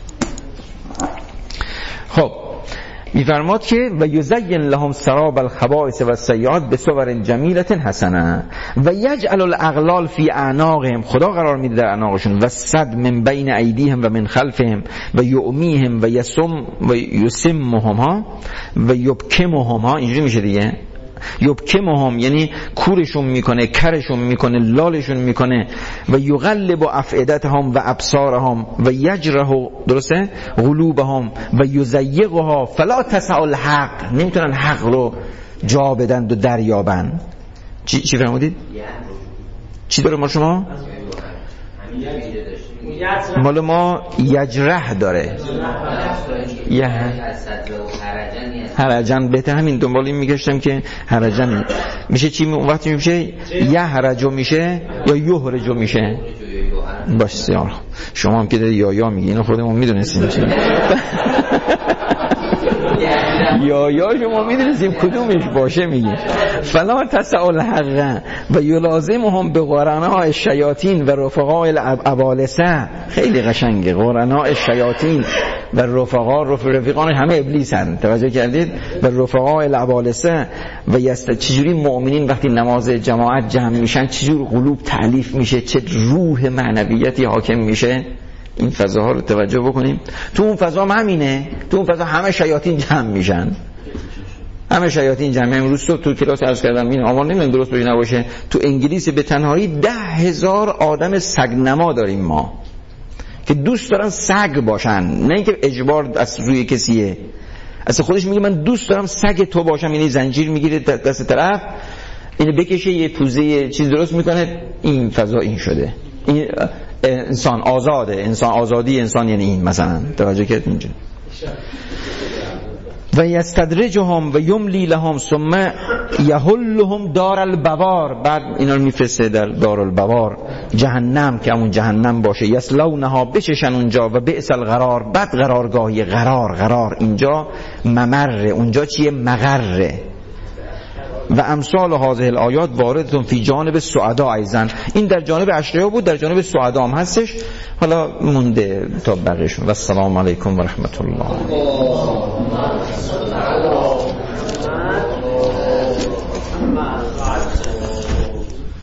خب میفرماد که و یزین لهم سراب الخبائث و السیئات بصور جمیلة حسنه و یجعل الاغلال فی اعناقهم، خدا قرار میده در اعناقشون، و صد من بین ایدیهم و من خلفهم و یؤمیهم و یسم و یسمهم ها و یبکمهم ها. اینجوری میشه دیگه، یبکمهم یعنی کورشون میکنه، کرشون میکنه، لالشون میکنه. و یغلب افئدتهم و ابصارهم و یجره، درسته، قلوبهم و یزیغها فلا تسع الحق، نمیتونن حق رو جا بدن و دریابن. چی چی فرمودید؟ چی داره ما شما؟ مال ما یجره داره، یه هرجن بهتر، همین دنبال این میگشتم که هرجن میشه چی، اون وقتی میشه یه هرجو میشه یا یهرجو میشه. باش سیار شما هم که داری یا یا میگی، اینو خودمون میدونستیم چی یا یا شما میدونستیم کدومش باشه. میگی فلا تسأل حقا و یلازمهم به قرناء الشیاطین و رفقاء الابالسه. خیلی قشنگه، قرناء الشیاطین و رفقا، رفقان همه ابلیس هستند. توجه کردید؟ و رفقاء الابالسه و یست چجوری مؤمنین وقتی نماز جماعت جمع میشن چجور قلوب تألیف میشه، چه روح معنویتی حاکم میشه. این فضاها رو توجه بکنیم. تو اون فضا هم همینه، تو اون فضا همه شیاطین جمع میشن، همه شیاطین جمع. امروز تو تو کلاس عرض کردم، این آمار نمیدونم درست باشه نباشه، تو انگلیس به تنهایی ده هزار آدم سگ نما داریم ما که دوست دارن سگ باشن، نه اینکه اجبار از روی کسیه، اصلا خودش میگه من دوست دارم سگ تو باشم. یعنی زنجیر میگیره دست طرف، اینو بکشه یه پوزه یه چیز درست میکنه، این فضا این شده. این انسان آزاده، انسان آزادی انسان یعنی این مثلا. توجه کرد اینجا و یستدرجهم و یملی لهم ثم یحلهم دار البوار. بعد اینا رو میفرسته در دار البوار، جهنم که همون جهنم باشه. یصلونها، بچشن اونجا، و بئس القرار، بد قرارگاهی. قرار قرار اینجا ممره، اونجا چیه؟ مقره. و امثال هذه الآیات واردتون فی جانب سعدا ایضا. این در جانب اشقیا بود، در جانب سعدا هم هستش. حالا مونده تا بقیشون. و السلام علیکم و رحمت الله.